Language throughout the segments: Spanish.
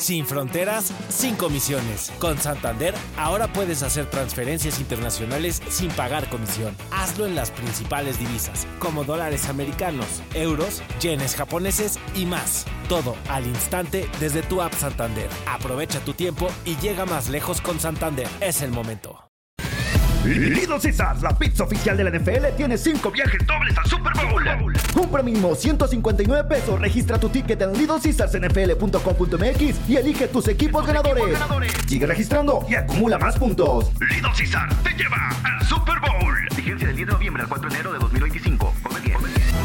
Sin fronteras, sin comisiones. Con Santander, ahora puedes hacer transferencias internacionales sin pagar comisión. Hazlo en las principales divisas, como dólares americanos, euros, yenes japoneses y más. Todo al instante desde tu app Santander. Aprovecha tu tiempo y llega más lejos con Santander. Es el momento. Little Caesars, la pizza oficial de la NFL, tiene 5 viajes dobles al Super Bowl. Compra mínimo 159 pesos. Registra tu ticket en littlecaesarsnfl.com.mx y elige tus equipos ganadores. Sigue registrando y acumula más puntos. Little Caesars te lleva al Super Bowl. Vigencia del 10 de noviembre al 4 de enero de 2025. Come bien.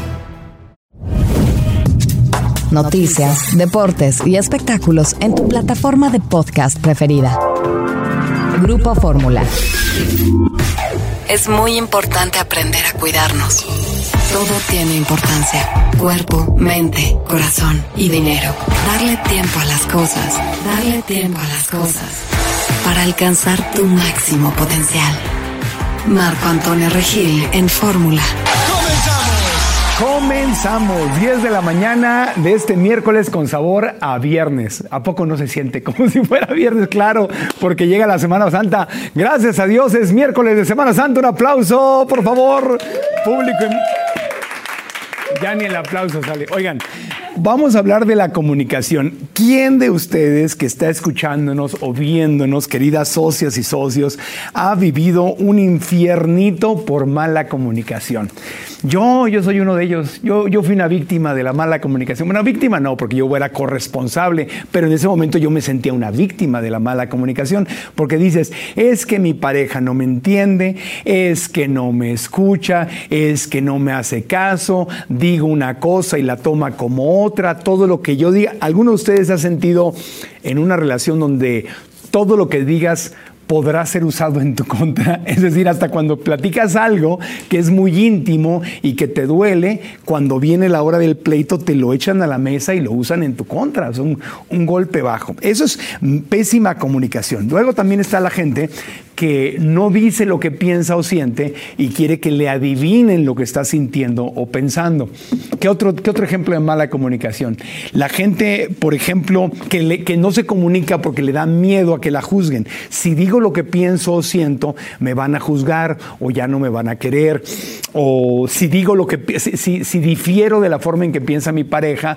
Noticias, deportes y espectáculos en tu plataforma de podcast preferida. Grupo Fórmula. Es muy importante aprender a cuidarnos. Todo tiene importancia. Cuerpo, mente, corazón y dinero. Darle tiempo a las cosas. Darle tiempo a las cosas. Para alcanzar tu máximo potencial. Marco Antonio Regil en Fórmula. Comenzamos, 10 de la mañana de este miércoles con sabor a viernes. ¿A poco no se siente como si fuera viernes? Claro, porque llega la Semana Santa. Gracias a Dios, es miércoles de Semana Santa. Un aplauso, por favor, público. Ya ni el aplauso sale. Oigan, vamos a hablar de la comunicación. ¿Quién de ustedes que está escuchándonos o viéndonos, queridas socias y socios, ha vivido un infiernito por mala comunicación? Yo soy uno de ellos. Yo fui una víctima de la mala comunicación. Bueno, víctima no, porque yo era corresponsable, pero en ese momento yo me sentía una víctima de la mala comunicación, porque dices, es que mi pareja no me entiende, es que no me escucha, es que no me hace caso, digo una cosa y la toma como otra, todo lo que yo diga. ¿Alguno de ustedes ha sentido en una relación donde todo lo que digas podrá ser usado en tu contra? Es decir, hasta cuando platicas algo que es muy íntimo y que te duele, cuando viene la hora del pleito te lo echan a la mesa y lo usan en tu contra. Es un golpe bajo. Eso es pésima comunicación. Luego también está la gente que no dice lo que piensa o siente y quiere que le adivinen lo que está sintiendo o pensando. ¿Qué otro ejemplo de mala comunicación? La gente, por ejemplo, que no se comunica porque le da miedo a que la juzguen. Si digo lo que pienso o siento, me van a juzgar o ya no me van a querer. O si digo si difiero de la forma en que piensa mi pareja,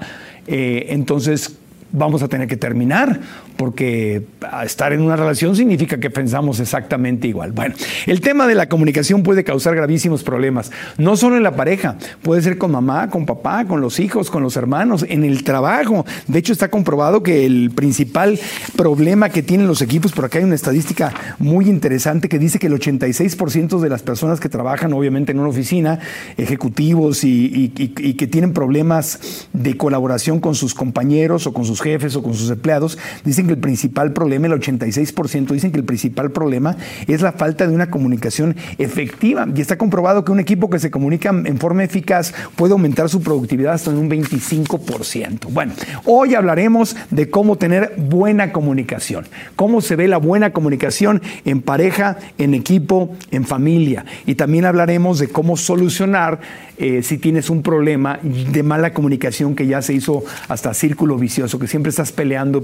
entonces vamos a tener que terminar, porque estar en una relación significa que pensamos exactamente igual. Bueno, el tema de la comunicación puede causar gravísimos problemas, no solo en la pareja, puede ser con mamá, con papá, con los hijos, con los hermanos, en el trabajo. De hecho, está comprobado que el principal problema que tienen los equipos, por acá hay una estadística muy interesante que dice que el 86% de las personas que trabajan, obviamente en una oficina, ejecutivos y que tienen problemas de colaboración con sus compañeros o con sus jefes o con sus empleados, dicen que el principal problema, el 86%, dicen que el principal problema es la falta de una comunicación efectiva. Y está comprobado que un equipo que se comunica en forma eficaz puede aumentar su productividad hasta en un 25%. Bueno, hoy hablaremos de cómo tener buena comunicación, cómo se ve la buena comunicación en pareja, en equipo, en familia. Y también hablaremos de cómo solucionar si tienes un problema de mala comunicación que ya se hizo hasta círculo vicioso, que siempre estás peleando.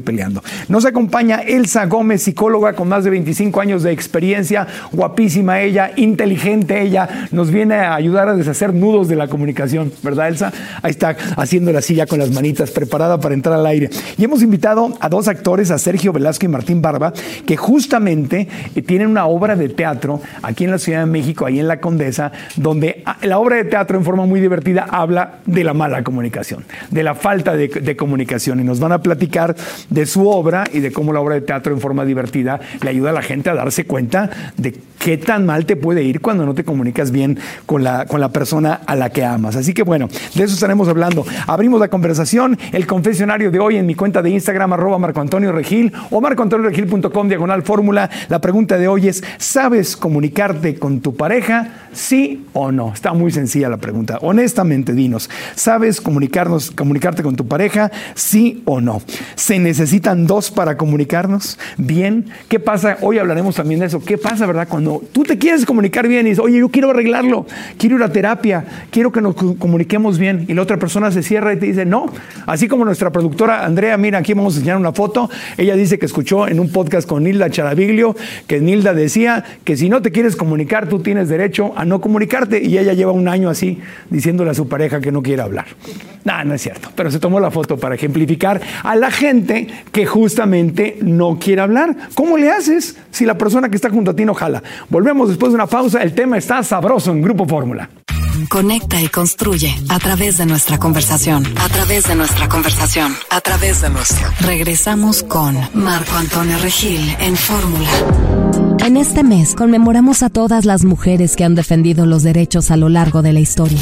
Nos acompaña Elsa Gómez, psicóloga con más de 25 años de experiencia, guapísima ella, inteligente ella, nos viene a ayudar a deshacer nudos de la comunicación, ¿verdad, Elsa? Ahí está, haciéndola así ya con las manitas, preparada para entrar al aire. Y hemos invitado a dos actores, a Sergio Velasco y Martín Barba, que justamente tienen una obra de teatro aquí en la Ciudad de México, ahí en La Condesa, donde la obra de teatro en forma muy divertida habla de la mala comunicación, de la falta de comunicación, y nos van a platicar de su obra y de cómo la obra de teatro en forma divertida le ayuda a la gente a darse cuenta de qué tan mal te puede ir cuando no te comunicas bien con la persona a la que amas. Así que bueno, de eso estaremos hablando. Abrimos la conversación, el confesionario de hoy en mi cuenta de Instagram, @MarcoAntonioRegil o marcoantonioregil.com/fórmula. La pregunta de hoy es, ¿sabes comunicarte con tu pareja? ¿Sí o no? Está muy sencilla la pregunta. Honestamente, dinos, ¿sabes comunicarte con tu pareja? ¿Sí ¿Sí o no? ¿Se necesitan dos para comunicarnos bien? ¿Qué pasa? Hoy hablaremos también de eso. ¿Qué pasa, verdad? Cuando tú te quieres comunicar bien y dices, oye, yo quiero arreglarlo, quiero ir a terapia, quiero que nos comuniquemos bien, y la otra persona se cierra y te dice, no. Así como nuestra productora Andrea, mira, aquí vamos a enseñar una foto. Ella dice que escuchó en un podcast con Nilda Charaviglio que Nilda decía que si no te quieres comunicar, tú tienes derecho a no comunicarte, y ella lleva un año así diciéndole a su pareja que no quiere hablar. No es cierto, pero se tomó la foto para ejemplificar a la gente que justamente no quiere hablar. ¿Cómo le haces si la persona que está junto a ti no jala? Volvemos después de una pausa. El tema está sabroso en Grupo Fórmula. Conecta y construye a través de nuestra conversación. A través de nuestra conversación. A través de nuestra. Regresamos con Marco Antonio Regil en Fórmula. En este mes conmemoramos a todas las mujeres que han defendido los derechos a lo largo de la historia.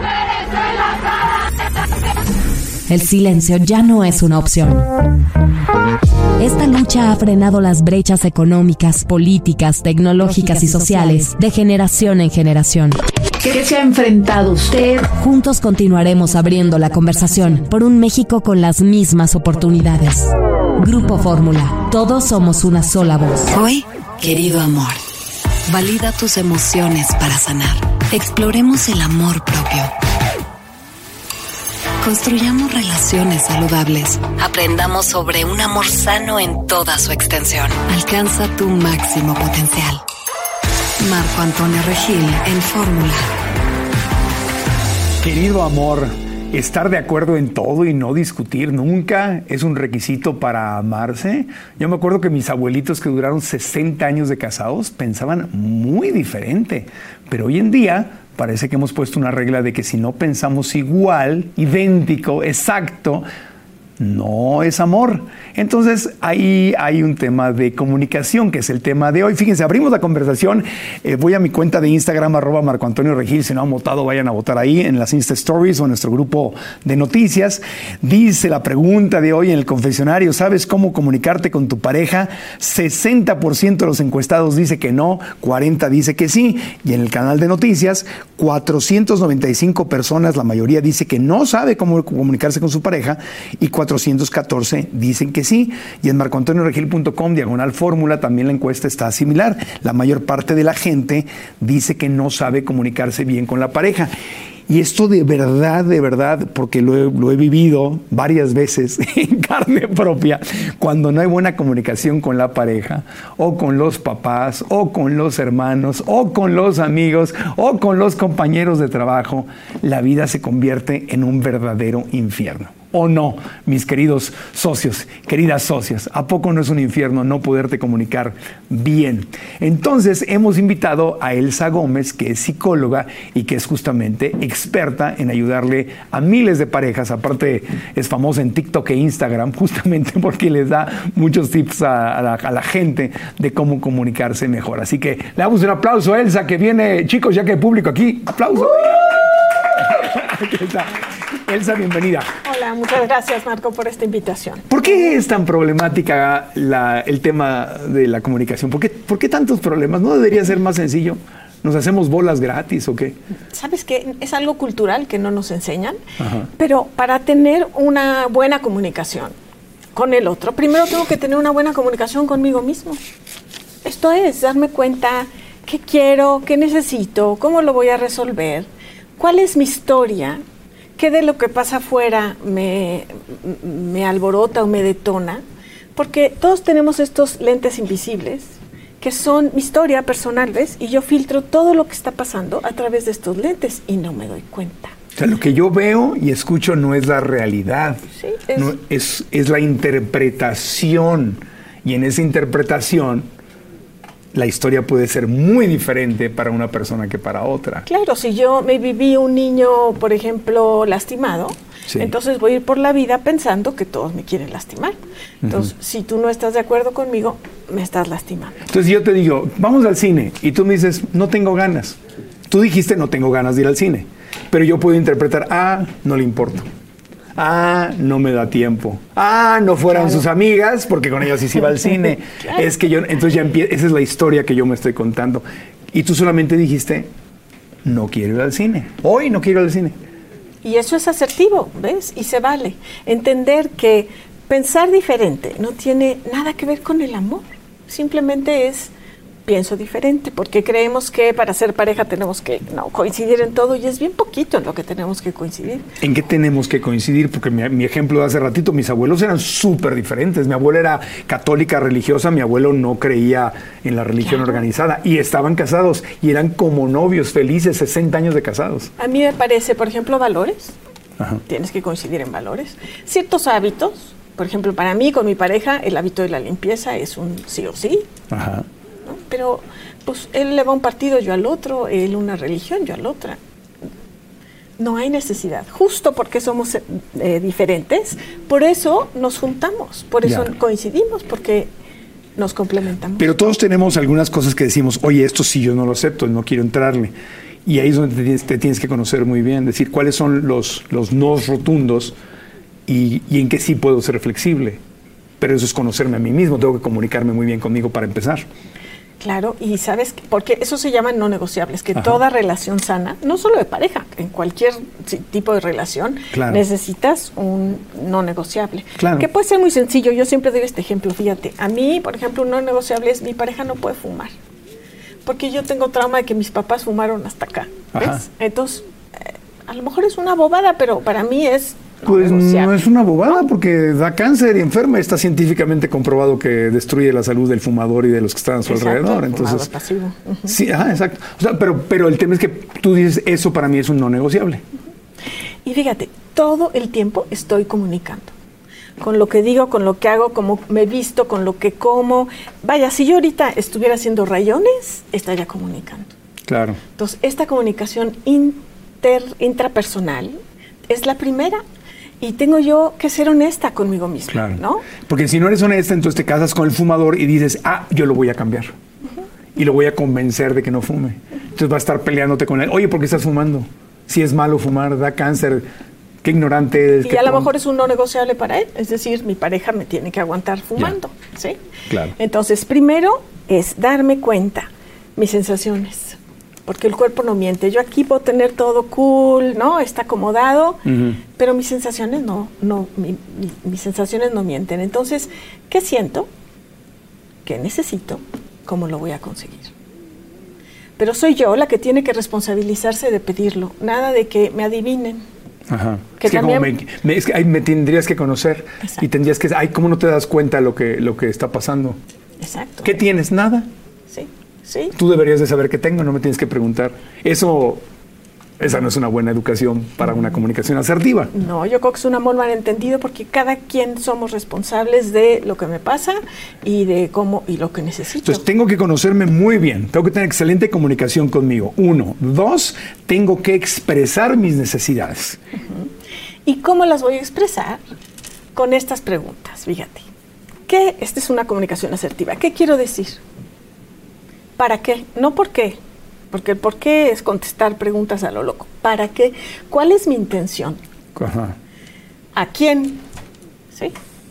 El silencio ya no es una opción. Esta lucha ha frenado las brechas económicas, políticas, tecnológicas y sociales de generación en generación. ¿Qué se ha enfrentado usted? Juntos continuaremos abriendo la conversación por un México con las mismas oportunidades. Grupo Fórmula. Todos somos una sola voz. Hoy, querido amor, valida tus emociones para sanar. Exploremos el amor propio. Construyamos relaciones saludables. Aprendamos sobre un amor sano en toda su extensión. Alcanza tu máximo potencial. Marco Antonio Regil en Fórmula. Querido amor, estar de acuerdo en todo y no discutir nunca es un requisito para amarse. Yo me acuerdo que mis abuelitos, que duraron 60 años de casados, pensaban muy diferente. Pero hoy en día parece que hemos puesto una regla de que si no pensamos igual, idéntico, exacto, no es amor. Entonces ahí hay un tema de comunicación, que es el tema de hoy. Fíjense, abrimos la conversación. Voy a mi cuenta de Instagram, @MarcoAntonioRegil. Si no han votado, vayan a votar ahí en las Insta Stories o en nuestro grupo de noticias. Dice la pregunta de hoy en el confesionario: ¿sabes cómo comunicarte con tu pareja? 60% de los encuestados dice que no, 40% dice que sí. Y en el canal de noticias, 495 personas, la mayoría dice que no sabe cómo comunicarse con su pareja, y 414 dicen que sí. Y en marcoantonioregil.com/fórmula también la encuesta está similar. La mayor parte de la gente dice que no sabe comunicarse bien con la pareja. Y esto de verdad, porque lo he vivido varias veces en carne propia, cuando no hay buena comunicación con la pareja, o con los papás, o con los hermanos, o con los amigos, o con los compañeros de trabajo, la vida se convierte en un verdadero infierno. ¿O no, mis queridos socios, queridas socias? ¿A poco no es un infierno no poderte comunicar bien? Entonces hemos invitado a Elsa Gómez, que es psicóloga y que es justamente experta en ayudarle a miles de parejas. Aparte, es famosa en TikTok e Instagram justamente porque les da muchos tips a la gente de cómo comunicarse mejor. Así que le damos un aplauso a Elsa, que viene. Chicos, ya que hay público aquí, aplauso. Aquí está. Elsa, bienvenida. Hola, muchas gracias, Marco, por esta invitación. ¿Por qué es tan problemática el tema de la comunicación? ¿Por qué tantos problemas? ¿No debería ser más sencillo? ¿Nos hacemos bolas gratis o qué? ¿Sabes qué? Es algo cultural que no nos enseñan, pero para tener una buena comunicación con el otro, primero tengo que tener una buena comunicación conmigo mismo. Esto es, darme cuenta qué quiero, qué necesito, cómo lo voy a resolver, cuál es mi historia, qué de lo que pasa afuera me alborota o me detona, porque todos tenemos estos lentes invisibles que son mi historia personal, ¿ves? Y yo filtro todo lo que está pasando a través de estos lentes y no me doy cuenta. O sea, lo que yo veo y escucho no es la realidad, sí, es la interpretación, y en esa interpretación la historia puede ser muy diferente para una persona que para otra. Claro, si yo me viví un niño, por ejemplo, lastimado, sí, entonces voy a ir por la vida pensando que todos me quieren lastimar. Entonces, si tú no estás de acuerdo conmigo, me estás lastimando. Entonces yo te digo, vamos al cine, y tú me dices, no tengo ganas. Tú dijiste, no tengo ganas de ir al cine. Pero yo puedo interpretar, no le importo. No me da tiempo. No fueran sus amigas, porque con ellas sí se iba al cine. Claro. Es que yo, entonces ya esa es la historia que yo me estoy contando. Y tú solamente dijiste, no quiero ir al cine. Hoy no quiero ir al cine. Y eso es asertivo, ¿ves? Y se vale. Entender que pensar diferente no tiene nada que ver con el amor. Simplemente es pienso diferente, porque creemos que para ser pareja tenemos que coincidir en todo, y es bien poquito en lo que tenemos que coincidir. ¿En qué tenemos que coincidir? Porque mi ejemplo de hace ratito, mis abuelos eran súper diferentes. Mi abuela era católica religiosa, mi abuelo no creía en la religión organizada, y estaban casados, y eran como novios felices, 60 años de casados. A mí me parece, por ejemplo, valores. Ajá. Tienes que coincidir en valores. Ciertos hábitos, por ejemplo, para mí, con mi pareja, el hábito de la limpieza es un sí o sí. Ajá. ¿No? Pero pues él le va a un partido, yo al otro, él una religión, yo a la otra. No hay necesidad, justo porque somos diferentes, por eso nos juntamos, por eso coincidimos, porque nos complementamos. Pero todos tenemos algunas cosas que decimos, oye, esto sí yo no lo acepto, no quiero entrarle. Y ahí es donde te tienes que conocer muy bien, decir cuáles son los nos rotundos y en qué sí puedo ser flexible. Pero eso es conocerme a mí mismo, tengo que comunicarme muy bien conmigo para empezar. Claro, y sabes, porque eso se llama no negociables, que toda relación sana, no solo de pareja, en cualquier tipo de relación, necesitas un no negociable. Claro. Que puede ser muy sencillo, yo siempre doy este ejemplo, fíjate, a mí, por ejemplo, un no negociable es mi pareja no puede fumar, porque yo tengo trauma de que mis papás fumaron hasta acá, ¿ves? Entonces, a lo mejor es una bobada, pero para mí es... Pues no es una bobada, porque da cáncer y enferma. Está científicamente comprobado que destruye la salud del fumador y de los que están a su alrededor. Entonces, pasivo. Sí, exacto. O sea, pero el tema es que tú dices, eso para mí es un no negociable. Y fíjate, todo el tiempo estoy comunicando. Con lo que digo, con lo que hago, como me visto, con lo que como. Vaya, si yo ahorita estuviera haciendo rayones, estaría comunicando. Claro. Entonces, esta comunicación intrapersonal es la primera. Y tengo yo que ser honesta conmigo misma, claro. ¿no? Porque si no eres honesta, entonces te casas con el fumador y dices, yo lo voy a cambiar. Y lo voy a convencer de que no fume. Entonces va a estar peleándote con él. Oye, ¿por qué estás fumando? Si es malo fumar, da cáncer. Qué ignorante es. Y a lo mejor es un no negociable para él. Es decir, mi pareja me tiene que aguantar fumando, ¿sí? Claro. Entonces, primero es darme cuenta mis sensaciones. Porque el cuerpo no miente. Yo aquí puedo tener todo cool, ¿no? Está acomodado, pero mis sensaciones mis sensaciones no mienten. Entonces, ¿qué siento? ¿Qué necesito? ¿Cómo lo voy a conseguir? Pero soy yo la que tiene que responsabilizarse de pedirlo. Nada de que me adivinen. Ajá. Que también... es que me tendrías que conocer. Exacto. Y tendrías que... ¿cómo no te das cuenta lo que está pasando? Exacto. ¿Qué tienes? Nada. Sí. Sí. Tú deberías de saber qué tengo, no me tienes que preguntar. Esa no es una buena educación para una comunicación asertiva. No, yo creo que es un amor malentendido, porque cada quien somos responsables de lo que me pasa y de cómo y lo que necesito. Entonces tengo que conocerme muy bien, tengo que tener excelente comunicación conmigo. 1, 2, tengo que expresar mis necesidades. ¿Y cómo las voy a expresar? Con estas preguntas, fíjate. Esta es una comunicación asertiva. ¿Qué quiero decir? ¿Para qué? No por qué, porque el por qué es contestar preguntas a lo loco. ¿Para qué? ¿Cuál es mi intención? Ajá. ¿A quién? ¿Sí?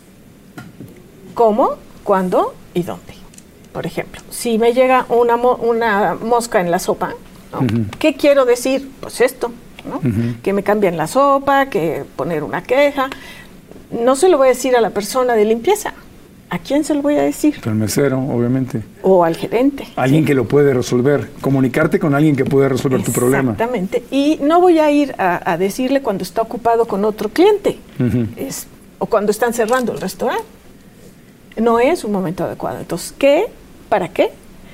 ¿Cómo? ¿Cuándo? ¿Y dónde? Por ejemplo, si me llega una mosca en la sopa, ¿no? ¿Qué quiero decir? Pues esto, ¿no? Que me cambien la sopa, que poner una queja. No se lo voy a decir a la persona de limpieza. ¿A quién se lo voy a decir? Al mesero, obviamente. O al gerente. Alguien que lo puede resolver. Comunicarte con alguien que puede resolver tu problema. Exactamente. Y no voy a ir a decirle cuando está ocupado con otro cliente. O cuando están cerrando el restaurante. No es un momento adecuado. Entonces, ¿qué? ¿Para qué?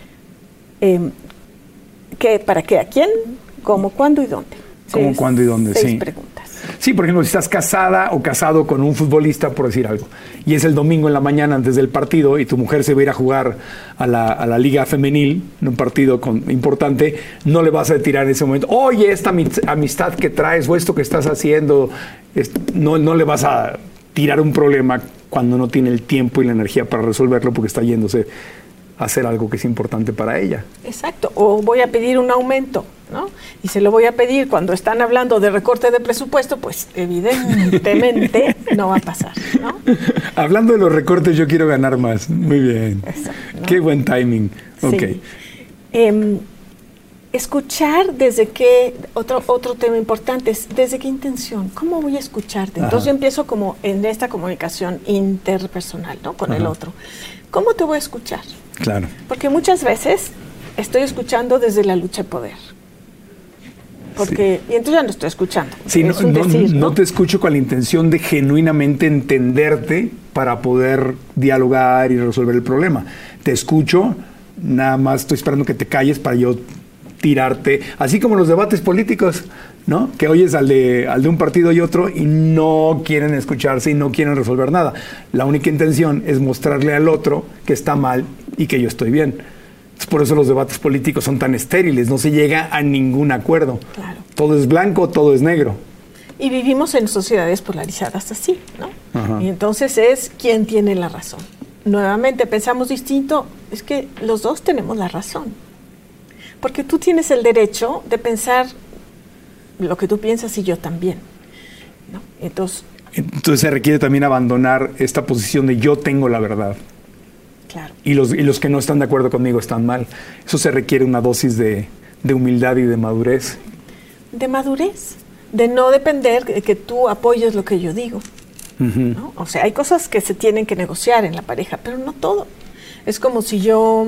¿Para qué? ¿A quién? ¿Cómo? ¿Cuándo y dónde? ¿Cómo? ¿Cuándo y dónde? 6 preguntas. Sí, por ejemplo, si estás casada o casado con un futbolista, por decir algo, y es el domingo en la mañana antes del partido y tu mujer se va a ir a jugar a la liga femenil, en un partido importante, no le vas a tirar en ese momento, oye, esta amistad que traes o esto que estás haciendo, no le vas a tirar un problema cuando no tiene el tiempo y la energía para resolverlo porque está yéndose a hacer algo que es importante para ella. Exacto, o voy a pedir un aumento, ¿no? Y se lo voy a pedir cuando están hablando de recorte de presupuesto, pues evidentemente no va a pasar, ¿no? Hablando de los recortes, yo quiero ganar más. Muy bien. Eso, ¿no? Qué buen timing. Sí. Ok. escuchar desde qué, otro tema importante es desde qué intención, ¿cómo voy a escucharte? Entonces yo empiezo como en esta comunicación interpersonal, ¿no? Con el otro. ¿Cómo te voy a escuchar? Claro. Porque muchas veces estoy escuchando desde la lucha de poder. Porque, y entonces ya no estoy escuchando. Sí, no te escucho con la intención de genuinamente entenderte para poder dialogar y resolver el problema. Te escucho, nada más estoy esperando que te calles para yo tirarte, así como los debates políticos, ¿no? Que oyes al de un partido y otro y no quieren escucharse y no quieren resolver nada. La única intención es mostrarle al otro que está mal y que yo estoy bien. Por eso los debates políticos son tan estériles, no se llega a ningún acuerdo. Claro. Todo es blanco, todo es negro. Y vivimos en sociedades polarizadas así, ¿no? Ajá. Y entonces es quién tiene la razón. Nuevamente pensamos distinto, es que los dos tenemos la razón. Porque tú tienes el derecho de pensar lo que tú piensas y yo también, ¿no? Entonces se requiere también abandonar esta posición de yo tengo la verdad. Claro. Y los que no están de acuerdo conmigo están mal. Eso se requiere una dosis de humildad y de madurez. De madurez, de no depender de que tú apoyes lo que yo digo. ¿No? O sea, hay cosas que se tienen que negociar en la pareja, pero no todo. Es como si yo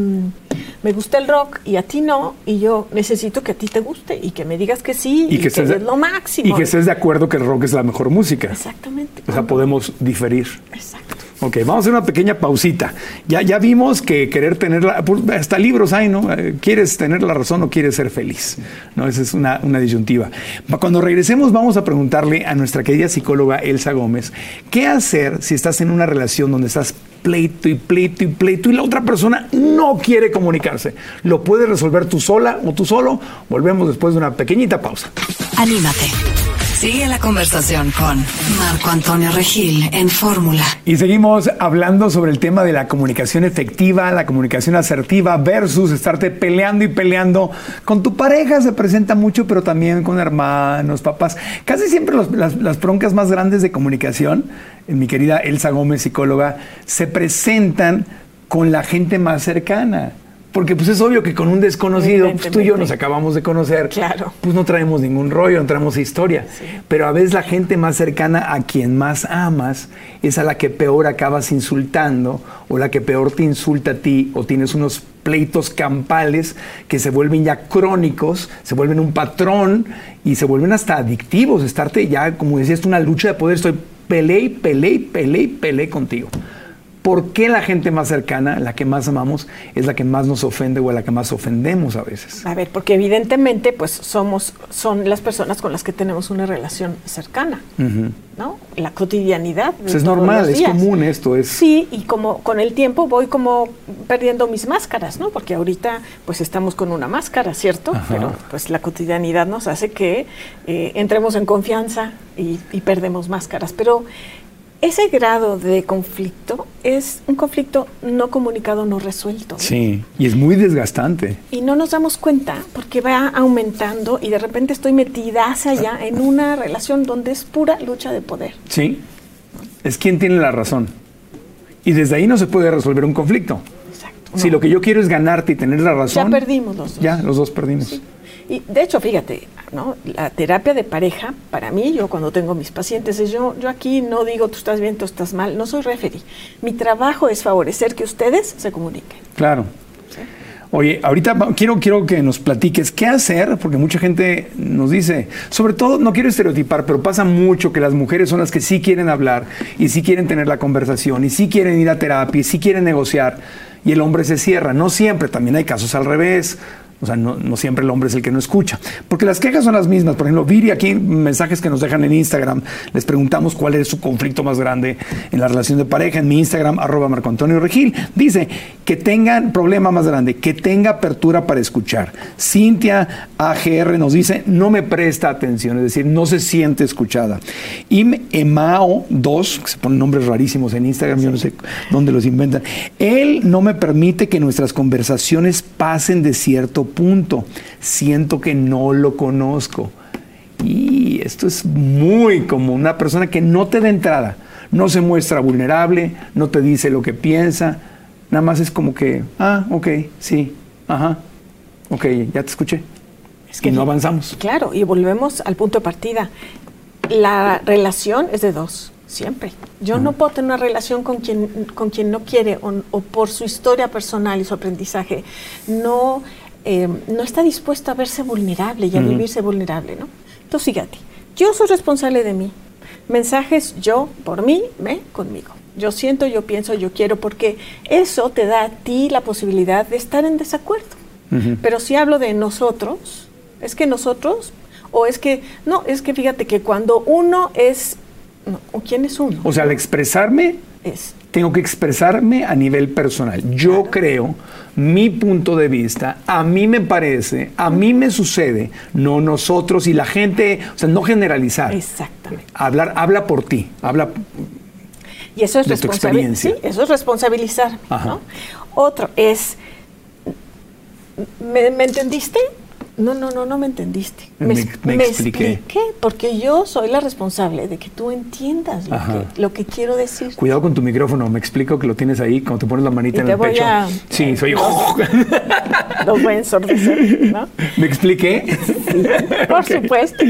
me gusta el rock y a ti no, y yo necesito que a ti te guste y que me digas que sí y que es lo máximo. Y que estés de acuerdo que el rock es la mejor música. Exactamente. O sea, podemos diferir. Exacto. Ok, vamos a hacer una pequeña pausita. Ya vimos que querer tener hasta libros hay, ¿no? ¿Quieres tener la razón o quieres ser feliz? ¿No? Esa es una disyuntiva. Cuando regresemos vamos a preguntarle a nuestra querida psicóloga Elsa Gómez, ¿qué hacer si estás en una relación donde estás pleito y la otra persona no quiere comunicarse? ¿Lo puedes resolver tú sola o tú solo? Volvemos después de una pequeñita pausa. Anímate. Sigue la conversación con Marco Antonio Regil en Fórmula. Y seguimos hablando sobre el tema de la comunicación efectiva, la comunicación asertiva versus estarte peleando y peleando con tu pareja. Se presenta mucho, pero también con hermanos, papás. Casi siempre las broncas más grandes de comunicación, mi querida Elsa Gómez, psicóloga, se presentan con la gente más cercana. Porque pues es obvio que con un desconocido, pues tú y yo nos acabamos de conocer, claro, pues no traemos ningún rollo, no traemos historia. Sí. Pero a veces la gente más cercana a quien más amas es a la que peor acabas insultando o la que peor te insulta a ti, o tienes unos pleitos campales que se vuelven ya crónicos, se vuelven un patrón y se vuelven hasta adictivos. Estarte ya, como decías, una lucha de poder, estoy peleé contigo. ¿Por qué la gente más cercana, la que más amamos, es la que más nos ofende o a la que más ofendemos a veces? A ver, porque evidentemente pues son las personas con las que tenemos una relación cercana, ¿no? La cotidianidad. Pues es normal, es común esto. Sí, y como con el tiempo voy como perdiendo mis máscaras, ¿no? Porque ahorita pues estamos con una máscara, ¿cierto? Ajá. Pero pues la cotidianidad nos hace que entremos en confianza y perdemos máscaras. Pero ese grado de conflicto es un conflicto no comunicado, no resuelto. Sí, y es muy desgastante. Y no nos damos cuenta porque va aumentando y de repente estoy metidaza ya en una relación donde es pura lucha de poder. Sí, es quien tiene la razón. Y desde ahí no se puede resolver un conflicto. Exacto. Si lo que yo quiero es ganarte y tener la razón. Ya perdimos los dos. Ya, los dos perdimos. Sí. Y de hecho, fíjate, ¿no? La terapia de pareja, para mí, yo cuando tengo mis pacientes, yo aquí no digo tú estás bien, tú estás mal, no soy referee. Mi trabajo es favorecer que ustedes se comuniquen. Claro. ¿Sí? Oye, ahorita quiero que nos platiques qué hacer, porque mucha gente nos dice, sobre todo, no quiero estereotipar, pero pasa mucho que las mujeres son las que sí quieren hablar y sí quieren tener la conversación y sí quieren ir a terapia y sí quieren negociar, y el hombre se cierra. No siempre, también hay casos al revés. O sea, no siempre el hombre es el que no escucha. Porque las quejas son las mismas. Por ejemplo, Viri, aquí mensajes que nos dejan en Instagram, les preguntamos cuál es su conflicto más grande en la relación de pareja. En mi Instagram, @MarcoAntonioRegil, dice que tengan problema más grande, que tenga apertura para escuchar. Cintia AGR nos dice, no me presta atención, es decir, no se siente escuchada. Emao 2, que se ponen nombres rarísimos en Instagram, yo no sé dónde los inventan. Él no me permite que nuestras conversaciones pasen de cierto punto. Siento que no lo conozco. Y esto es muy común. Una persona que no te da entrada, no se muestra vulnerable, no te dice lo que piensa, nada más es como que, ok, sí, ajá, Ok, ya te escuché. Es que y no avanzamos. Claro, y volvemos al punto de partida. La relación es de dos, siempre. Yo no puedo tener una relación con quien no quiere o por su historia personal y su aprendizaje no está dispuesto a verse vulnerable y a vivirse vulnerable, ¿no? Entonces, fíjate, yo soy responsable de mí. Mensajes yo, por mí, conmigo. Yo siento, yo pienso, yo quiero, porque eso te da a ti la posibilidad de estar en desacuerdo. Pero si hablo de nosotros, es que nosotros, o es que, no, es que fíjate que cuando uno es, no, ¿quién es uno? O sea, al expresarme, tengo que expresarme a nivel personal. Yo creo, mi punto de vista, a mí me parece, a mí me sucede, no nosotros y la gente, o sea, no generalizar. Exactamente. Habla por ti, habla y eso es de tu experiencia. Sí, eso es responsabilizar, ¿no? Otro es, ¿me entendiste? No me entendiste. Me expliqué. Porque yo soy la responsable de que tú entiendas lo que quiero decir. Cuidado con tu micrófono, me explico que lo tienes ahí, cuando te pones la manita en el pecho. Sí, soy yo. Los voy a ensordecer, ¿no? ¿Me expliqué? Sí, por supuesto.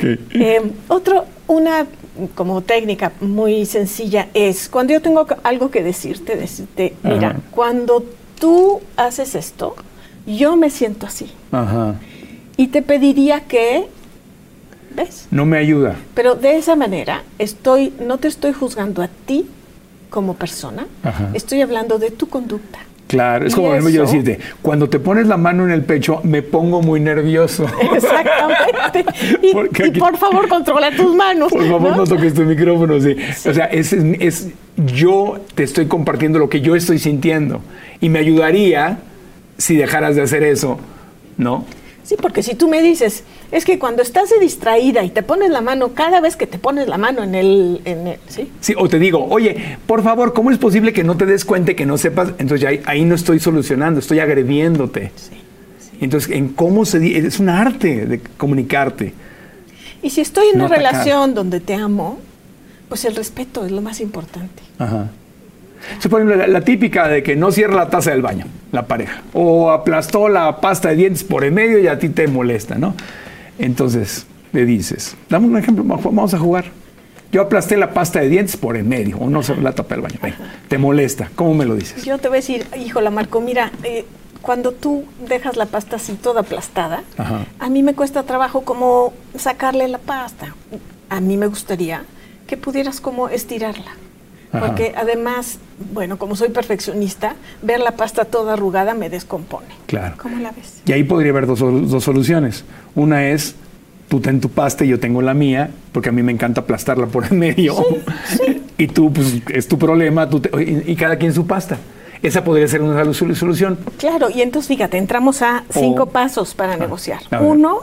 Una como técnica muy sencilla es, cuando yo tengo algo que decirte, mira, cuando tú haces esto, yo me siento así. Y te pediría que, ¿ves? No me ayuda. Pero de esa manera, no te estoy juzgando a ti como persona, estoy hablando de tu conducta. Claro, es como por ejemplo yo decirte, cuando te pones la mano en el pecho, me pongo muy nervioso. Exactamente. Y por favor, controla tus manos. Por favor, no toques tu micrófono. Sí. O sea, yo te estoy compartiendo lo que yo estoy sintiendo. Y me ayudaría si dejaras de hacer eso, ¿no? Sí, porque si tú me dices, es que cuando estás distraída y te pones la mano, cada vez que te pones la mano en el ¿sí? Sí, o te digo, oye, por favor, ¿cómo es posible que no te des cuenta y que no sepas? Entonces ya ahí no estoy solucionando, estoy agrediéndote. Sí. Entonces, en cómo es un arte de comunicarte. Y si estoy en una relación donde te amo, pues el respeto es lo más importante. Se pone la típica de que no cierra la taza del baño, la pareja, o aplastó la pasta de dientes por el medio y a ti te molesta, ¿no? Entonces le dices, dame un ejemplo, vamos a jugar. Yo aplasté la pasta de dientes por el medio, o no cerré la tapa del baño. Te molesta, ¿cómo me lo dices? Yo te voy a decir, híjola Marco, mira, cuando tú dejas la pasta así toda aplastada, a mí me cuesta trabajo como sacarle la pasta. A mí me gustaría que pudieras como estirarla. Porque además, bueno, como soy perfeccionista, ver la pasta toda arrugada me descompone. Claro. ¿Cómo la ves? Y ahí podría haber dos soluciones. Una es, tú ten tu pasta y yo tengo la mía, porque a mí me encanta aplastarla por el medio. Sí. Y tú, pues, es tu problema, y cada quien su pasta. Esa podría ser una solución. Claro, y entonces, fíjate, entramos a 5 pasos para negociar. 1,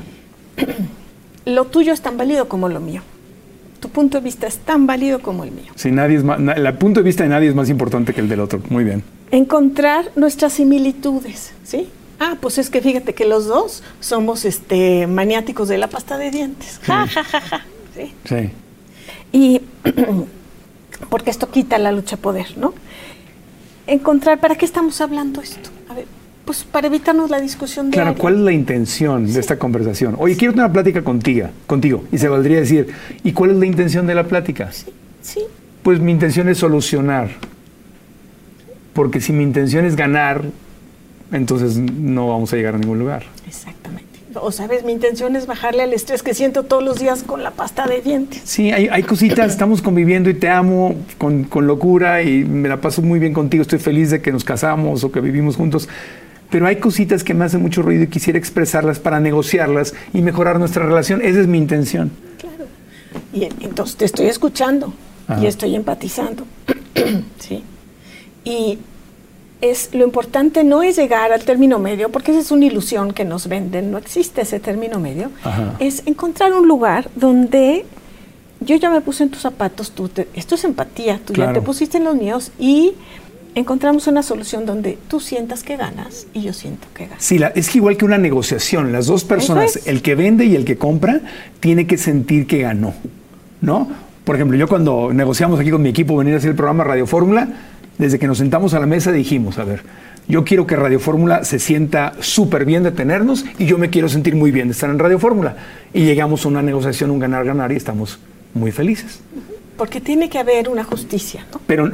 lo tuyo es tan válido como lo mío. Tu punto de vista es tan válido como el mío. Sí, el punto de vista de nadie es más importante que el del otro. Muy bien. Encontrar nuestras similitudes, ¿sí? Pues es que fíjate que los dos somos maniáticos de la pasta de dientes. Sí. ¿Sí? Sí. Y porque esto quita la lucha de poder, ¿no? Encontrar, ¿para qué estamos hablando esto? A ver, pues para evitarnos la discusión de Claro, ¿cuál es la intención de esta conversación? Oye, quiero tener una plática contigo. Y se valdría decir, ¿y cuál es la intención de la plática? Sí. Pues mi intención es solucionar. Porque si mi intención es ganar, entonces no vamos a llegar a ningún lugar. Exactamente. O sabes, mi intención es bajarle al estrés que siento todos los días con la pasta de dientes. Sí, hay cositas, estamos conviviendo y te amo con locura y me la paso muy bien contigo, estoy feliz de que nos casamos o que vivimos juntos. Pero hay cositas que me hacen mucho ruido y quisiera expresarlas para negociarlas y mejorar nuestra relación. Esa es mi intención. Claro. Y entonces te estoy escuchando y estoy empatizando. Sí. Y lo importante no es llegar al término medio, porque esa es una ilusión que nos venden, no existe ese término medio. Es encontrar un lugar donde yo ya me puse en tus zapatos, esto es empatía, tú ya te pusiste en los míos y encontramos una solución donde tú sientas que ganas y yo siento que ganas. Sí, es que igual que una negociación, las dos personas, el que vende y el que compra, tiene que sentir que ganó, ¿no? Por ejemplo, yo cuando negociamos aquí con mi equipo venir a hacer el programa Radio Fórmula, desde que nos sentamos a la mesa dijimos, a ver, Yo quiero que Radio Fórmula se sienta súper bien de tenernos y yo me quiero sentir muy bien de estar en Radio Fórmula. Y llegamos a una negociación, un ganar-ganar y estamos muy felices. Porque tiene que haber una justicia, ¿no? Pero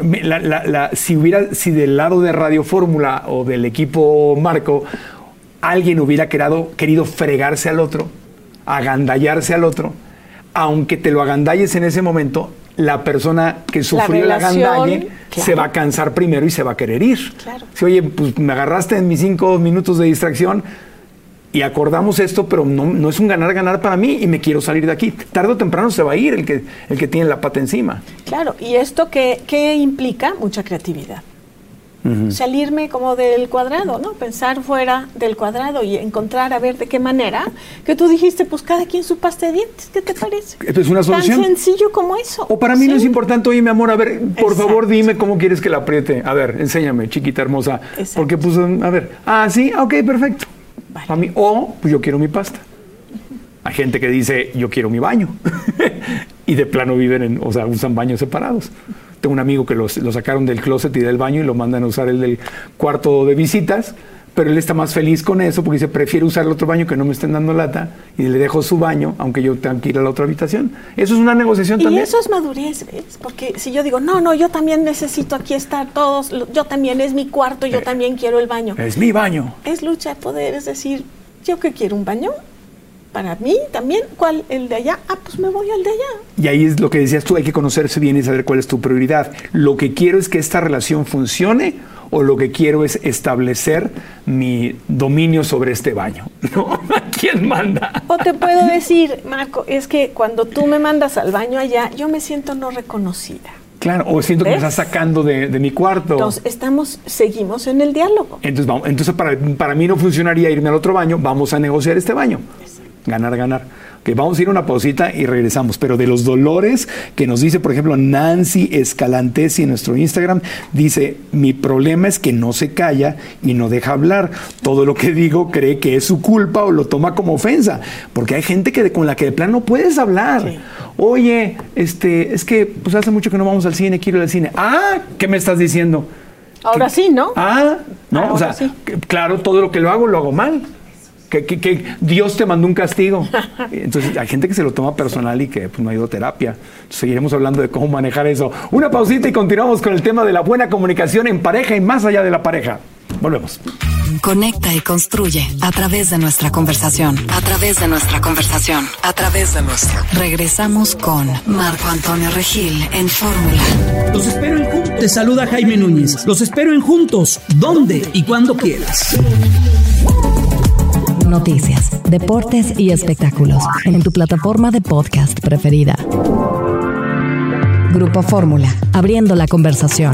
si del lado de Radio Fórmula o del equipo Marco, alguien hubiera querido fregarse al otro, agandallarse al otro, aunque te lo agandalles en ese momento, la persona que sufrió el agandalle se va a cansar primero y se va a querer ir. Claro. Si, oye, pues me agarraste en mis 5 minutos de distracción y acordamos esto, pero no es un ganar-ganar para mí y me quiero salir de aquí. Tarde o temprano se va a ir el que tiene la pata encima. Claro, y esto ¿qué implica? Mucha creatividad. Salirme como del cuadrado, ¿no? Pensar fuera del cuadrado y encontrar a ver de qué manera, que tú dijiste, pues cada quien su pasta de dientes, ¿qué te parece? Esto es una solución. Tan sencillo como eso. O para mí no es importante, oye mi amor, a ver, por favor dime cómo quieres que la apriete. A ver, enséñame, chiquita hermosa. Exacto. Porque pues, a ver, sí, ok, perfecto. Vale. A mí, pues yo quiero mi pasta. Hay gente que dice, yo quiero mi baño. Y de plano usan baños separados. Tengo un amigo que lo sacaron del closet y del baño y lo mandan a usar el del cuarto de visitas, pero él está más feliz con eso porque dice, prefiero usar el otro baño que no me estén dando lata y le dejo su baño, aunque yo tenga que ir a la otra habitación. Eso es una negociación también. Y eso es madurez, ¿ves? Porque si yo digo, no, yo también necesito aquí estar todos, yo también es mi cuarto, yo también quiero el baño. Es mi baño. Es lucha de poder, es decir, ¿yo qué quiero? ¿Un baño? Para mí también, ¿cuál? ¿El de allá? Pues me voy al de allá. Y ahí es lo que decías tú, hay que conocerse bien y saber cuál es tu prioridad. ¿Lo que quiero es que esta relación funcione o lo que quiero es establecer mi dominio sobre este baño? ¿No? ¿Quién manda? O te puedo decir, Marco, es que cuando tú me mandas al baño allá, yo me siento no reconocida. Claro, o siento que me estás sacando de mi cuarto. Entonces, seguimos en el diálogo. Entonces para mí no funcionaría irme al otro baño, vamos a negociar este baño. Ganar. Okay, vamos a ir a una pausita y regresamos. Pero de los dolores que nos dice, por ejemplo, Nancy Escalantesi en nuestro Instagram, dice, mi problema es que no se calla y no deja hablar. Todo lo que digo cree que es su culpa o lo toma como ofensa. Porque hay gente con la que de plano no puedes hablar. Sí. Oye, es que pues hace mucho que no vamos al cine, quiero ir al cine. ¿Qué me estás diciendo? Ahora sí, ¿no? No, ahora o sea, sí. Claro, todo lo que lo hago mal. Que Dios te mandó un castigo. Entonces hay gente que se lo toma personal y que pues, no ha ido a terapia. Entonces, seguiremos hablando de cómo manejar eso. Una pausita y continuamos con el tema de la buena comunicación en pareja y más allá de la pareja. Volvemos. Conecta y construye a través de nuestra conversación. Regresamos con Marco Antonio Regil en Fórmula. Los espero en Juntos. Te saluda Jaime Núñez. Los espero en Juntos. ¿Dónde y cuando quieras? Noticias, deportes y espectáculos en tu plataforma de podcast preferida. Grupo Fórmula, abriendo la conversación.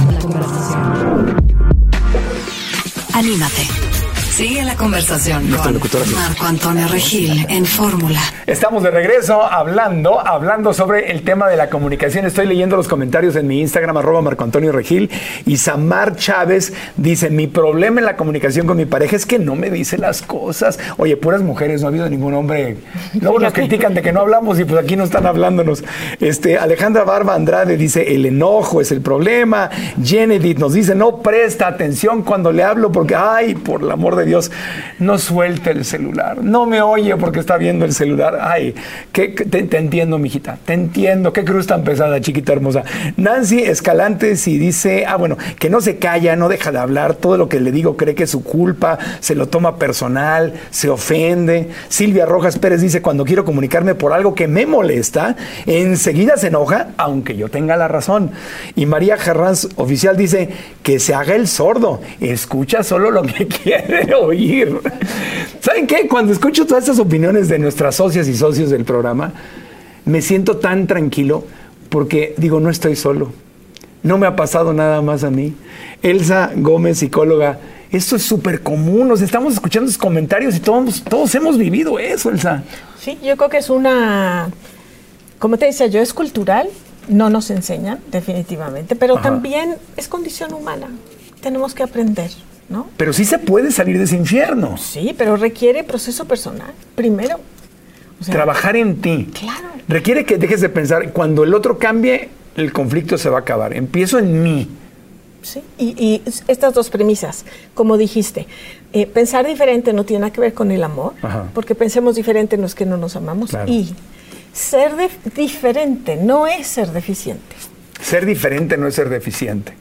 Anímate. Sigue la conversación con Marco Antonio Regil en Fórmula. Estamos de regreso hablando sobre el tema de la comunicación. Estoy leyendo los comentarios en mi Instagram, @MarcoAntonioRegil, y Samar Chávez dice, mi problema en la comunicación con mi pareja es que no me dice las cosas. Oye, puras mujeres, no ha habido ningún hombre. Luego nos critican de que no hablamos y pues aquí no están hablándonos. Alejandra Barba Andrade dice, el enojo es el problema. Jenedith nos dice, no presta atención cuando le hablo porque, por el amor de Dios, no suelte el celular, no me oye porque está viendo el celular. Te entiendo, mijita, te entiendo, qué cruz tan pesada, chiquita hermosa. Nancy Escalante sí dice, que no se calla, no deja de hablar, todo lo que le digo cree que es su culpa, se lo toma personal, se ofende. Silvia Rojas Pérez dice, cuando quiero comunicarme por algo que me molesta, enseguida se enoja, aunque yo tenga la razón. Y María Jarranz Oficial dice, que se haga el sordo, escucha solo lo que quiere oír. ¿Saben qué? Cuando escucho todas estas opiniones de nuestras socias y socios del programa, me siento tan tranquilo porque digo, no estoy solo. No me ha pasado nada más a mí. Elsa Gómez, psicóloga, esto es súper común. Nos estamos escuchando sus comentarios y todos hemos vivido eso, Elsa. Sí, yo creo que es como te decía yo, es cultural, no nos enseñan definitivamente, pero también es condición humana. Tenemos que aprender, ¿no? Pero sí se puede salir de ese infierno. Sí, pero requiere proceso personal, primero. Trabajar en ti. Claro. Requiere que dejes de pensar, cuando el otro cambie, el conflicto se va a acabar. Empiezo en mí. Sí, y estas dos premisas, como dijiste, pensar diferente no tiene nada que ver con el amor, porque pensemos diferente no es que no nos amamos, claro. Y ser diferente no es ser deficiente. Ser diferente no es ser deficiente.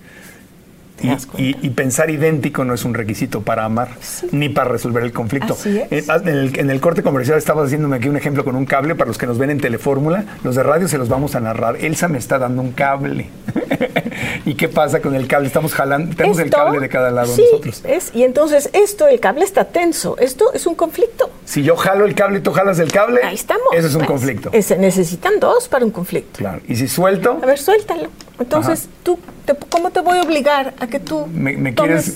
Y pensar idéntico no es un requisito para amar, sí, ni para resolver el conflicto. Así es. En el corte comercial estabas haciéndome aquí un ejemplo con un cable. Para los que nos ven en Telefórmula, los de radio se los vamos a narrar. Elsa me está dando un cable. ¿Y qué pasa con el cable? Estamos jalando, tenemos el cable de cada lado, sí, nosotros. Y entonces el cable está tenso. Esto es un conflicto. Si yo jalo el cable y tú jalas el cable, ahí estamos. Eso es un conflicto. Se necesitan dos para un conflicto. Claro. ¿Y si suelto? A ver, suéltalo. Entonces, ¿cómo te voy a obligar a que tú me quieres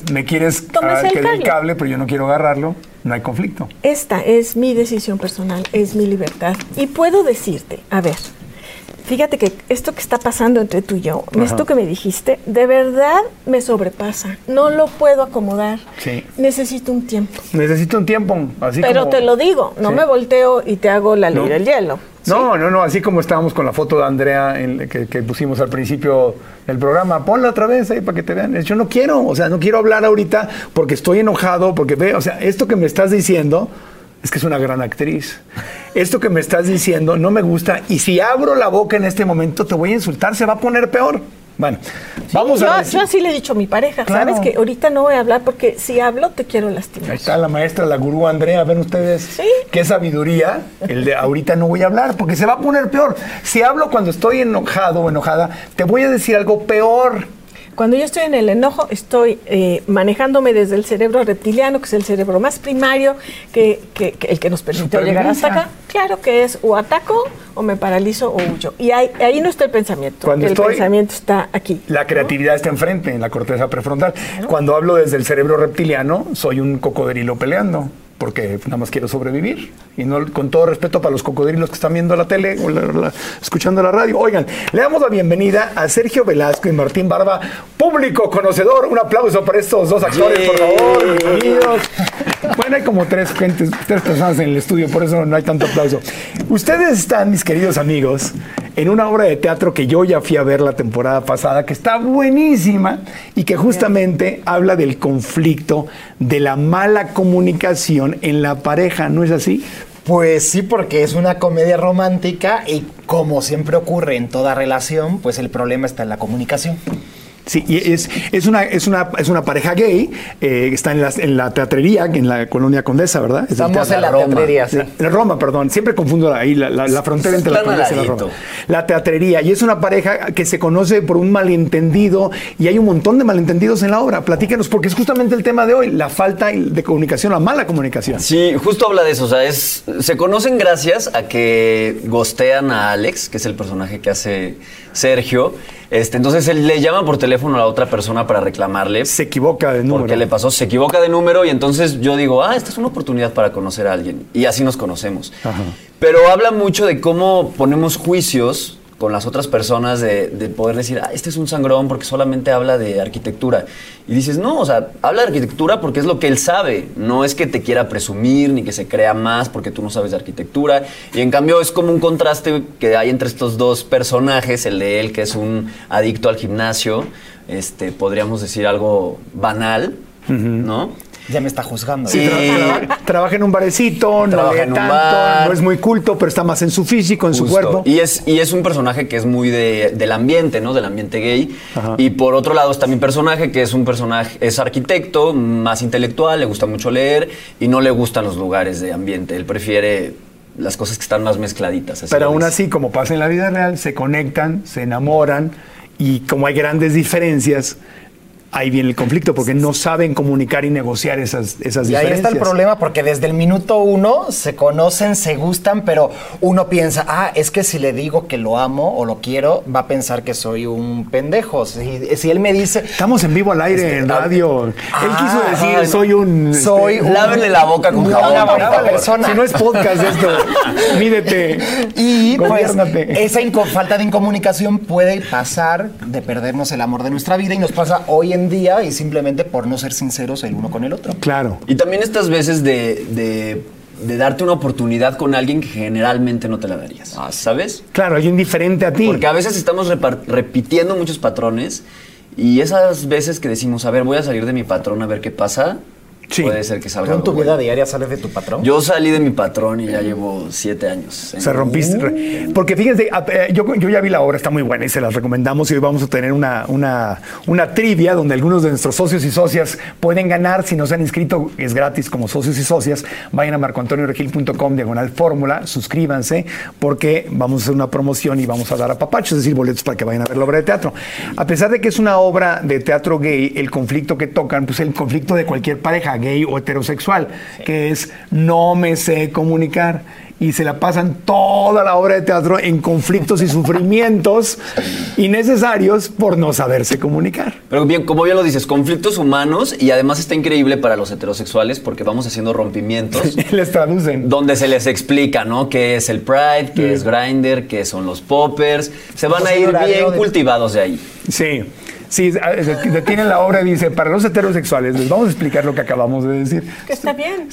el cable, pero yo no quiero agarrarlo? No hay conflicto. Esta es mi decisión personal, es mi libertad. Y puedo decirte, a ver, fíjate que esto que está pasando entre tú y yo, esto que me dijiste, de verdad me sobrepasa. No lo puedo acomodar. Sí. Necesito un tiempo. Así pero como, te lo digo, no me volteo y te hago la ley del hielo. ¿Sí? No, así como estábamos con la foto de Andrea que pusimos al principio del programa, ponla otra vez ahí para que te vean. Yo no quiero hablar ahorita porque estoy enojado, porque esto que me estás diciendo es que es una gran actriz. Esto que me estás diciendo no me gusta y si abro la boca en este momento te voy a insultar, se va a poner peor. Bueno, vamos a ver. Yo así le he dicho a mi pareja, claro. Sabes que ahorita no voy a hablar porque si hablo te quiero lastimar. Ahí está la maestra, la gurú Andrea, ven ustedes. ¿Sí? Qué sabiduría, el de ahorita no voy a hablar porque se va a poner peor. Si hablo cuando estoy enojado o enojada, te voy a decir algo peor. Cuando yo estoy en el enojo, estoy manejándome desde el cerebro reptiliano, que es el cerebro más primario, que el que nos permitió llegar hasta acá. Claro que es o ataco, o me paralizo, o huyo. Y ahí no está el pensamiento. El pensamiento está aquí. La creatividad está enfrente, en la corteza prefrontal. Claro. Cuando hablo desde el cerebro reptiliano, soy un cocodrilo peleando. Porque nada más quiero sobrevivir. Y no, con todo respeto para los cocodrilos que están viendo la tele o escuchando la radio. Oigan, le damos la bienvenida a Sergio Velasco y Martín Barba, público conocedor. Un aplauso para estos dos actores, por favor. Bienvenidos. Bueno, hay como tres personas en el estudio, por eso no hay tanto aplauso. Ustedes están, mis queridos amigos, en una obra de teatro que yo ya fui a ver la temporada pasada, que está buenísima y que justamente habla del conflicto, de la mala comunicación en la pareja, ¿no es así? Pues sí, porque es una comedia romántica y como siempre ocurre en toda relación, pues el problema está en la comunicación. Sí, y es una pareja gay, está en la teatrería, en la Colonia Condesa, ¿verdad? Estamos en la teatrería, sí. En Roma, perdón, siempre confundo ahí la frontera entre la Condesa y la Roma. La teatrería, y es una pareja que se conoce por un malentendido, y hay un montón de malentendidos en la obra. Platícanos, porque es justamente el tema de hoy, la falta de comunicación, la mala comunicación. Sí, justo habla de eso, o sea, se conocen gracias a que ghostean a Alex, que es el personaje que hace Sergio. Entonces él le llama por teléfono a la otra persona para reclamarle. Se equivoca de número. Porque le pasó, se equivoca de número y entonces yo digo, esta es una oportunidad para conocer a alguien. Y así nos conocemos. Ajá. Pero habla mucho de cómo ponemos juicios con las otras personas de poder decir, este es un sangrón porque solamente habla de arquitectura. Y dices, no, o sea, habla de arquitectura porque es lo que él sabe. No es que te quiera presumir ni que se crea más porque tú no sabes de arquitectura. Y en cambio es como un contraste que hay entre estos dos personajes, el de él que es un adicto al gimnasio, podríamos decir algo banal, ¿no? Ya me está juzgando. Sí, trabaja en un barecito, no lee tanto, no es muy culto, pero está más en su físico, en su cuerpo. Y es un personaje que es muy del ambiente, ¿no? Del ambiente gay. Ajá. Y por otro lado está mi personaje, que es arquitecto, más intelectual, le gusta mucho leer y no le gustan los lugares de ambiente. Él prefiere las cosas que están más mezcladitas. Pero aún así, como pasa en la vida real, se conectan, se enamoran y como hay grandes diferencias, ahí viene el conflicto, porque no saben comunicar y negociar esas diferencias. Y ahí está el problema, porque desde el minuto 1 se conocen, se gustan, pero uno piensa, es que si le digo que lo amo o lo quiero, va a pensar que soy un pendejo. Si él me dice... Estamos en vivo al aire, en radio. Él quiso decir, lávenle la boca con jabón. Persona. Si no es podcast esto, mídete. Y gobiérnate. Pues, esa falta de incomunicación puede pasar de perdernos el amor de nuestra vida y nos pasa hoy en día y simplemente por no ser sinceros el uno con el otro. Claro. Y también estas veces de darte una oportunidad con alguien que generalmente no te la darías, ¿sabes? Claro, alguien diferente a ti. Porque a veces estamos repitiendo muchos patrones Y esas veces que decimos, a ver, voy a salir de mi patrón a ver qué pasa, Sí. puede ser que salga ¿Tú en algo tu vida bueno. diaria sales de tu patrón? Yo salí de mi patrón y ya llevo 7 años. O sea, rompiste. Porque fíjense, yo ya vi la obra, está muy buena y se las recomendamos. Y hoy vamos a tener una trivia donde algunos de nuestros socios y socias pueden ganar. Si no se han inscrito, es gratis como socios y socias. Vayan a marcoantonioregil.com/fórmula, suscríbanse, porque vamos a hacer una promoción y vamos a dar a papachos, es decir, boletos para que vayan a ver la obra de teatro. A pesar de que es una obra de teatro gay, el conflicto que tocan, pues el conflicto de cualquier pareja, gay o heterosexual, que es no me sé comunicar. Y se la pasan toda la obra de teatro en conflictos y sufrimientos innecesarios por no saberse comunicar. Pero bien, como bien lo dices, conflictos humanos, y además está increíble para los heterosexuales porque vamos haciendo rompimientos. Les traducen. Donde se les explica, ¿no? ¿Qué es el Pride? ¿Qué es Grindr? ¿Qué son los poppers? Se van a ir bien cultivados de ahí. Sí. Sí, detienen la obra y dice, para los heterosexuales, les vamos a explicar lo que acabamos de decir. Que está bien.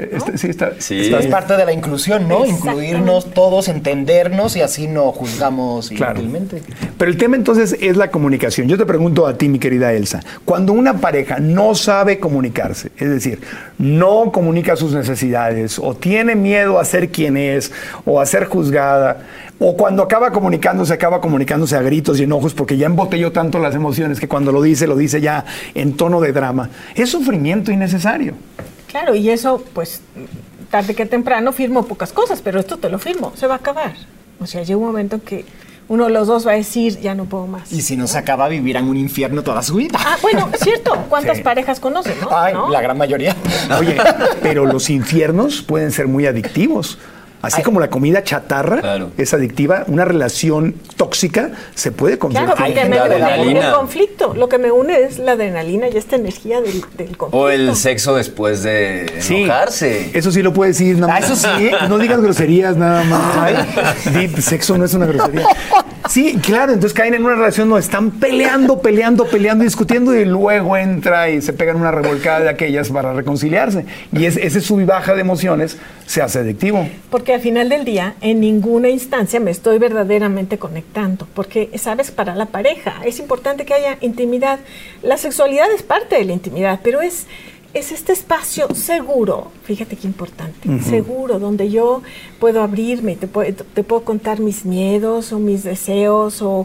Sí. Esto es parte de la inclusión, ¿no? Incluirnos todos, entendernos y así no juzgamos inútilmente. Pero el tema entonces es la comunicación. Yo te pregunto a ti, mi querida Elsa, cuando una pareja no sabe comunicarse, es decir, no comunica sus necesidades o tiene miedo a ser quien es o a ser juzgada, o cuando acaba comunicándose a gritos y enojos porque ya embotelló tanto las emociones que cuando lo dice ya en tono de drama. Es sufrimiento innecesario. Claro, y eso, pues, tarde que temprano firmo pocas cosas, pero esto te lo firmo, se va a acabar. O sea, llega un momento en que uno de los dos va a decir, ya no puedo más. Y si no se acaba, vivirán un infierno toda su vida. Ah, bueno, es cierto. ¿Cuántas parejas conocen, no? Ay, ¿no? la gran mayoría. Oye, pero los infiernos pueden ser muy adictivos. Así como la comida chatarra es adictiva, una relación tóxica se puede convertir. Claro, porque me une el conflicto. Lo que me une es la adrenalina y esta energía del conflicto. O el sexo después de enojarse. Eso sí lo puedes decir. Nada más. Eso sí. No digas groserías nada más. Sexo no es una grosería. Sí, claro, entonces caen en una relación donde están peleando, discutiendo y luego entra y se pegan una revolcada de aquellas para reconciliarse. Y ese sub y baja de emociones se hace adictivo. Porque al final del día, en ninguna instancia me estoy verdaderamente conectando. Porque, ¿sabes? Para la pareja es importante que haya intimidad. La sexualidad es parte de la intimidad, pero es este espacio seguro, fíjate qué importante, seguro, donde yo puedo abrirme, te puedo contar mis miedos o mis deseos o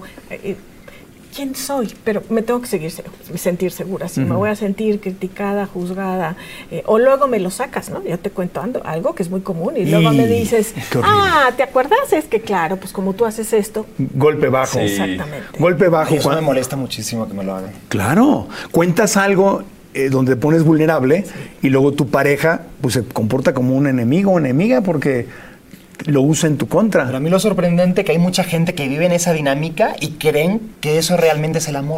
quién soy, pero me tengo que sentir segura. Si me voy a sentir criticada, juzgada, o luego me lo sacas, ¿no? Yo te cuento algo que es muy común y luego me dices, ¿te acuerdas? Es que claro, pues como tú haces esto. Golpe bajo. Sí. Exactamente. Golpe bajo. Y eso me molesta muchísimo que me lo hagan. Claro, cuentas algo donde te pones vulnerable y luego tu pareja pues se comporta como un enemigo o enemiga porque lo usa en tu contra. Pero a mí lo sorprendente es que hay mucha gente que vive en esa dinámica y creen que eso realmente es el amor.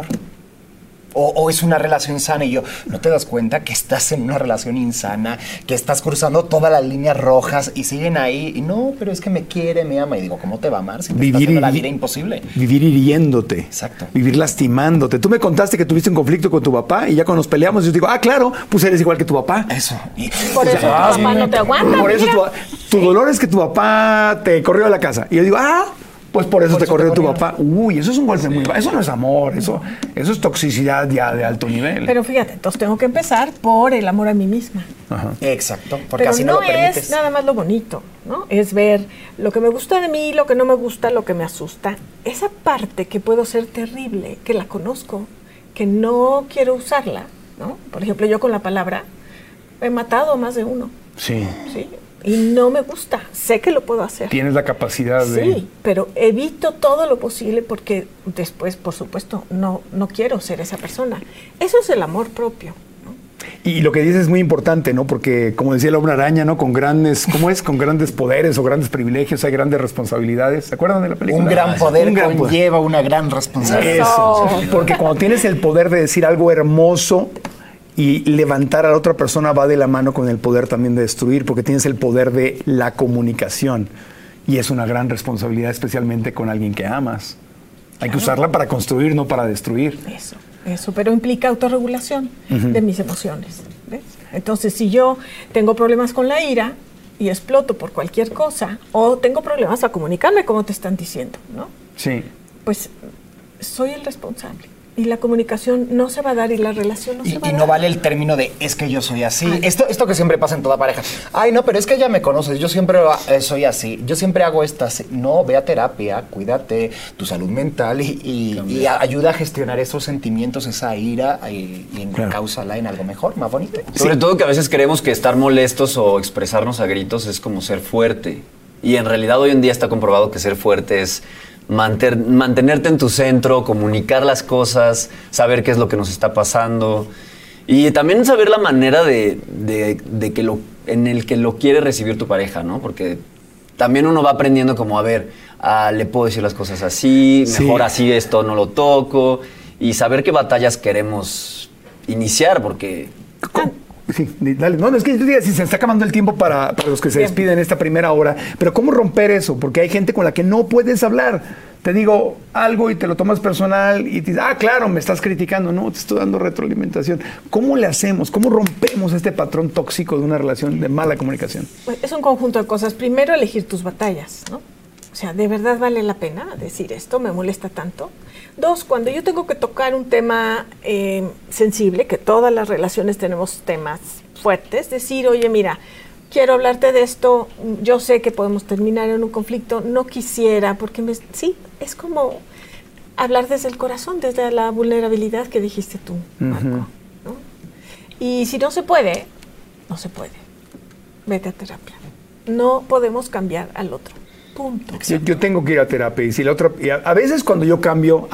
O es una relación sana y yo, ¿no te das cuenta que estás en una relación insana, que estás cruzando todas las líneas rojas y siguen ahí? Y no, pero es que me quiere, me ama. Y digo, ¿cómo te va a amar si te está haciendo la vida imposible? Vivir hiriéndote. Exacto. Vivir lastimándote. Tú me contaste que tuviste un conflicto con tu papá y ya cuando nos peleamos yo digo, claro, pues eres igual que tu papá. Eso. Por eso tu papá no te aguanta. Por eso tu dolor es que tu papá te corrió de la casa. Y yo digo, pues por eso te corrió tu papá. Uy, eso es un golpe muy bajo. Eso no es amor, eso es toxicidad ya de alto nivel. Pero fíjate, entonces tengo que empezar por el amor a mí misma. Ajá. Exacto, porque pero así no lo permites. Es nada más lo bonito, ¿no? Es ver lo que me gusta de mí, lo que no me gusta, lo que me asusta. Esa parte que puedo ser terrible, que la conozco, que no quiero usarla, ¿no? Por ejemplo, yo con la palabra he matado a más de uno. Sí. Sí. Y no me gusta, sé que lo puedo hacer. Tienes la capacidad de... Sí, pero evito todo lo posible porque después, por supuesto, no quiero ser esa persona. Eso es el amor propio, ¿no? Y lo que dices es muy importante, ¿no? Porque, como decía el hombre araña, ¿no? Con grandes, ¿cómo es? Con grandes poderes o grandes privilegios hay grandes responsabilidades. ¿Se acuerdan de la película? Un gran poder conlleva una gran responsabilidad. Eso. Porque cuando tienes el poder de decir algo hermoso y levantar a la otra persona va de la mano con el poder también de destruir, porque tienes el poder de la comunicación. Y es una gran responsabilidad, especialmente con alguien que amas. Hay que usarla para construir, no para destruir. Eso, pero implica autorregulación de mis emociones, ¿ves? Entonces, si yo tengo problemas con la ira y exploto por cualquier cosa, o tengo problemas a comunicarme como te están diciendo, ¿no? Sí. Pues soy el responsable. Y la comunicación no se va a dar y la relación no se va a dar. Y no vale el término de es que yo soy así. Esto que siempre pasa en toda pareja. Ay, no, pero es que ya me conoces. Yo siempre soy así. Yo siempre hago estas. No, ve a terapia, cuídate, tu salud mental y ayuda a gestionar esos sentimientos, esa ira y encáusala en algo mejor, más bonito. Sobre todo que a veces creemos que estar molestos o expresarnos a gritos es como ser fuerte. Y en realidad hoy en día está comprobado que ser fuerte es mantenerte en tu centro, comunicar las cosas, saber qué es lo que nos está pasando y también saber la manera de que en el que lo quiere recibir tu pareja, ¿no? Porque también uno va aprendiendo como, a ver, le puedo decir las cosas así, mejor así esto no lo toco, y saber qué batallas queremos iniciar, porque... Sí, dale. No, es que yo diría, si se está acabando el tiempo para los que se despiden en esta primera hora, pero ¿cómo romper eso? Porque hay gente con la que no puedes hablar. Te digo algo y te lo tomas personal y te dices, claro, me estás criticando. No, te estoy dando retroalimentación. ¿Cómo le hacemos? ¿Cómo rompemos este patrón tóxico de una relación de mala comunicación? Pues es un conjunto de cosas. Primero, elegir tus batallas, ¿no? O sea, ¿de verdad vale la pena decir esto? ¿Me molesta tanto? 2, cuando yo tengo que tocar un tema sensible, que todas las relaciones tenemos temas fuertes, decir, oye, mira, quiero hablarte de esto, yo sé que podemos terminar en un conflicto, no quisiera, porque sí, es como hablar desde el corazón, desde la vulnerabilidad que dijiste tú, Marco, ¿no? Y si no se puede, no se puede. Vete a terapia. No podemos cambiar al otro. Punto. Yo tengo que ir a terapia y si la otra, y a veces cuando yo cambio,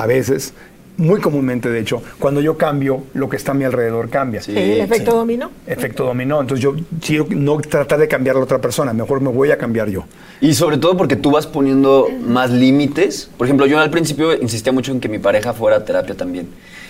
muy comúnmente de hecho, cuando yo cambio, lo que está a mi alrededor cambia. Sí, el efecto dominó. Efecto dominó. Entonces yo quiero no tratar de cambiar a la otra persona, mejor me voy a cambiar yo. Y sobre todo porque tú vas poniendo más límites. Por ejemplo, yo al principio insistía mucho en que mi pareja fuera a terapia también.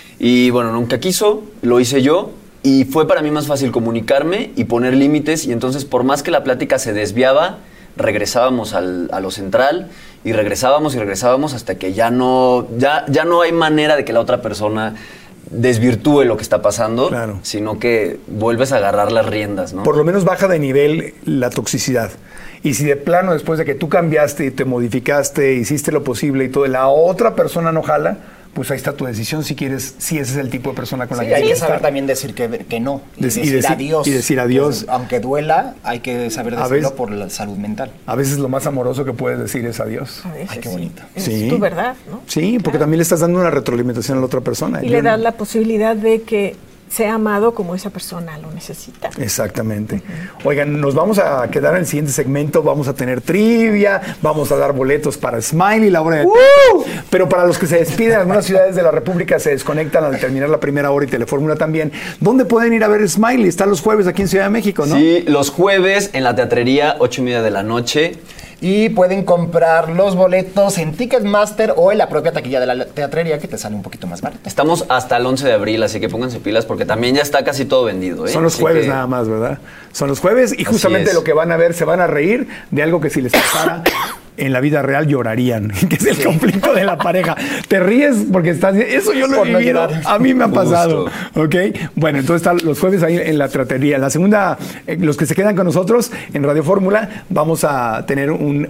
Y bueno, nunca quiso, lo hice yo. Y fue para mí más fácil comunicarme y poner límites. Y entonces, por más que la plática se desviaba, regresábamos a lo central y regresábamos hasta que ya no hay manera de que la otra persona desvirtúe lo que está pasando, claro, sino que vuelves a agarrar las riendas, ¿no? Por lo menos baja de nivel la toxicidad. Y si de plano, después de que tú cambiaste y te modificaste, hiciste lo posible y todo, la otra persona no jala, pues ahí está tu decisión si quieres, si ese es el tipo de persona con la que hay quieres que saber estar. también decir que no. Y decir adiós. Y decir adiós. Entonces, aunque duela, hay que saber decirlo por la salud mental. A veces lo más amoroso que puedes decir es adiós. Ay, qué bonito. Es tu verdad, ¿no? Sí, porque también le estás dando una retroalimentación a la otra persona. Y le das la posibilidad de que sea amado como esa persona lo necesita. Exactamente. Oigan, nos vamos a quedar en el siguiente segmento, vamos a tener trivia, vamos a dar boletos para Smiley, la hora de... Pero para los que se despiden, algunas ciudades de la República se desconectan al terminar la primera hora y Telefórmula también. ¿Dónde pueden ir a ver Smiley? Está los jueves aquí en Ciudad de México, ¿no? Sí, los jueves en la Teatrería, 8:30 de la noche. Y pueden comprar los boletos en Ticketmaster o en la propia taquilla de la teatrería, que te sale un poquito más barato. Estamos hasta el 11 de abril, así que pónganse pilas porque también ya está casi todo vendido, ¿eh? Son los jueves nada más, ¿verdad? Son los jueves y justamente lo que van a ver, se van a reír de algo que si les pasara en la vida real llorarían, que es el conflicto de la pareja. Te ríes porque estás... Eso yo lo he vivido, a mí me ha pasado, ¿ok? Bueno, entonces están los jueves ahí en la teatrería. La segunda, los que se quedan con nosotros en Radio Fórmula, vamos a tener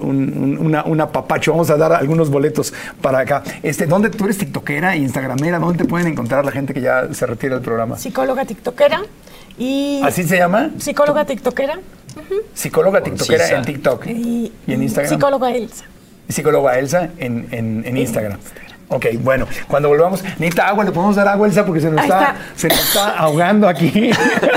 un apapacho, vamos a dar algunos boletos para acá. ¿Dónde tú eres tiktokera, instagramera? ¿Dónde te pueden encontrar la gente que ya se retira del programa? Psicóloga tiktokera. Y ¿así se llama? Psicóloga tiktokera. Psicóloga tiktokera en TikTok y en Instagram. Psicóloga Elsa. Psicóloga Elsa en Instagram. Ok, bueno, cuando volvamos, necesita agua, le podemos dar agua, Elsa, porque se nos está ahogando aquí.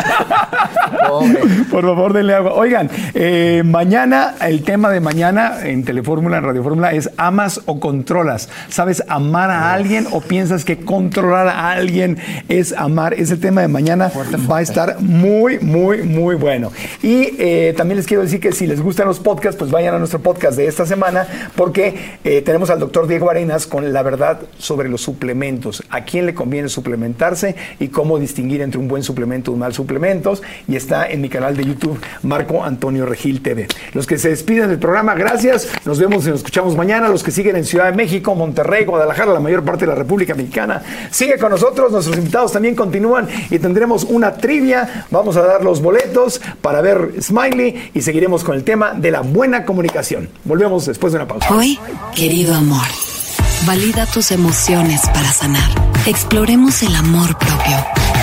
Por favor, denle agua. Oigan, mañana, el tema de mañana en Telefórmula, en Radio Fórmula, es ¿amas o controlas? ¿Sabes amar a alguien o piensas que controlar a alguien es amar? Es el tema de mañana, va a estar muy, muy, muy bueno. Y también les quiero decir que si les gustan los podcasts, pues vayan a nuestro podcast de esta semana, porque tenemos al doctor Diego Arenas con la verdad sobre los suplementos, a quién le conviene suplementarse y cómo distinguir entre un buen suplemento y un mal suplemento, y está en mi canal de YouTube, Marco Antonio Regil TV. Los que se despiden del programa, gracias, nos vemos y nos escuchamos mañana. Los que siguen en Ciudad de México, Monterrey, Guadalajara, la mayor parte de la República Mexicana, sigue con nosotros, nuestros invitados también continúan y tendremos una trivia, vamos a dar los boletos para ver Smiley y seguiremos con el tema de la buena comunicación. Volvemos después de una pausa. Hoy, querido amor, valida tus emociones para sanar. Exploremos el amor propio.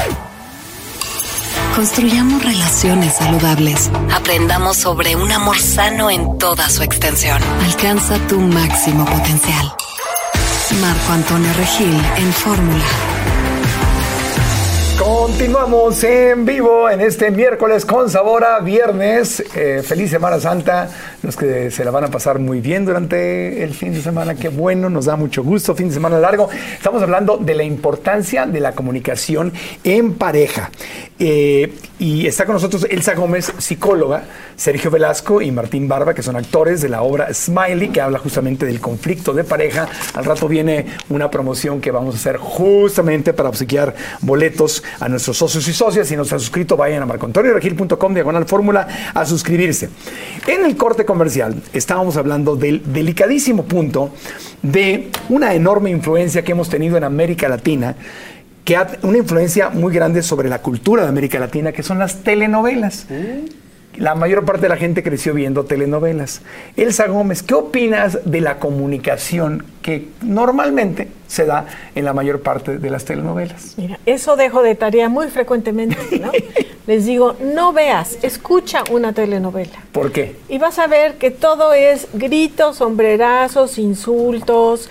Construyamos relaciones saludables. Aprendamos sobre un amor sano en toda su extensión. Alcanza tu máximo potencial. Marco Antonio Regil en Fórmula. Continuamos en vivo en este miércoles con sabor a viernes. Feliz Semana Santa. Los que se la van a pasar muy bien durante el fin de semana. Qué bueno, nos da mucho gusto. Fin de semana largo. Estamos hablando de la importancia de la comunicación en pareja. Y está con nosotros Elsa Gómez, psicóloga, Sergio Velasco y Martín Barba, que son actores de la obra Smiley, que habla justamente del conflicto de pareja. Al rato viene una promoción que vamos a hacer justamente para obsequiar boletos a nuestros socios y socias. Si no se han suscrito, vayan a marcoantonioregil.com/fórmula a suscribirse. En el corte comercial estábamos hablando del delicadísimo punto de una enorme influencia que hemos tenido en América Latina, que ha una influencia muy grande sobre la cultura de América Latina, que son las telenovelas. La mayor parte de la gente creció viendo telenovelas. Elsa Gómez, ¿qué opinas de la comunicación que normalmente se da en la mayor parte de las telenovelas? Mira, eso dejo de tarea muy frecuentemente, ¿no? Les digo, no veas, escucha una telenovela. ¿Por qué? Y vas a ver que todo es gritos, sombrerazos, insultos,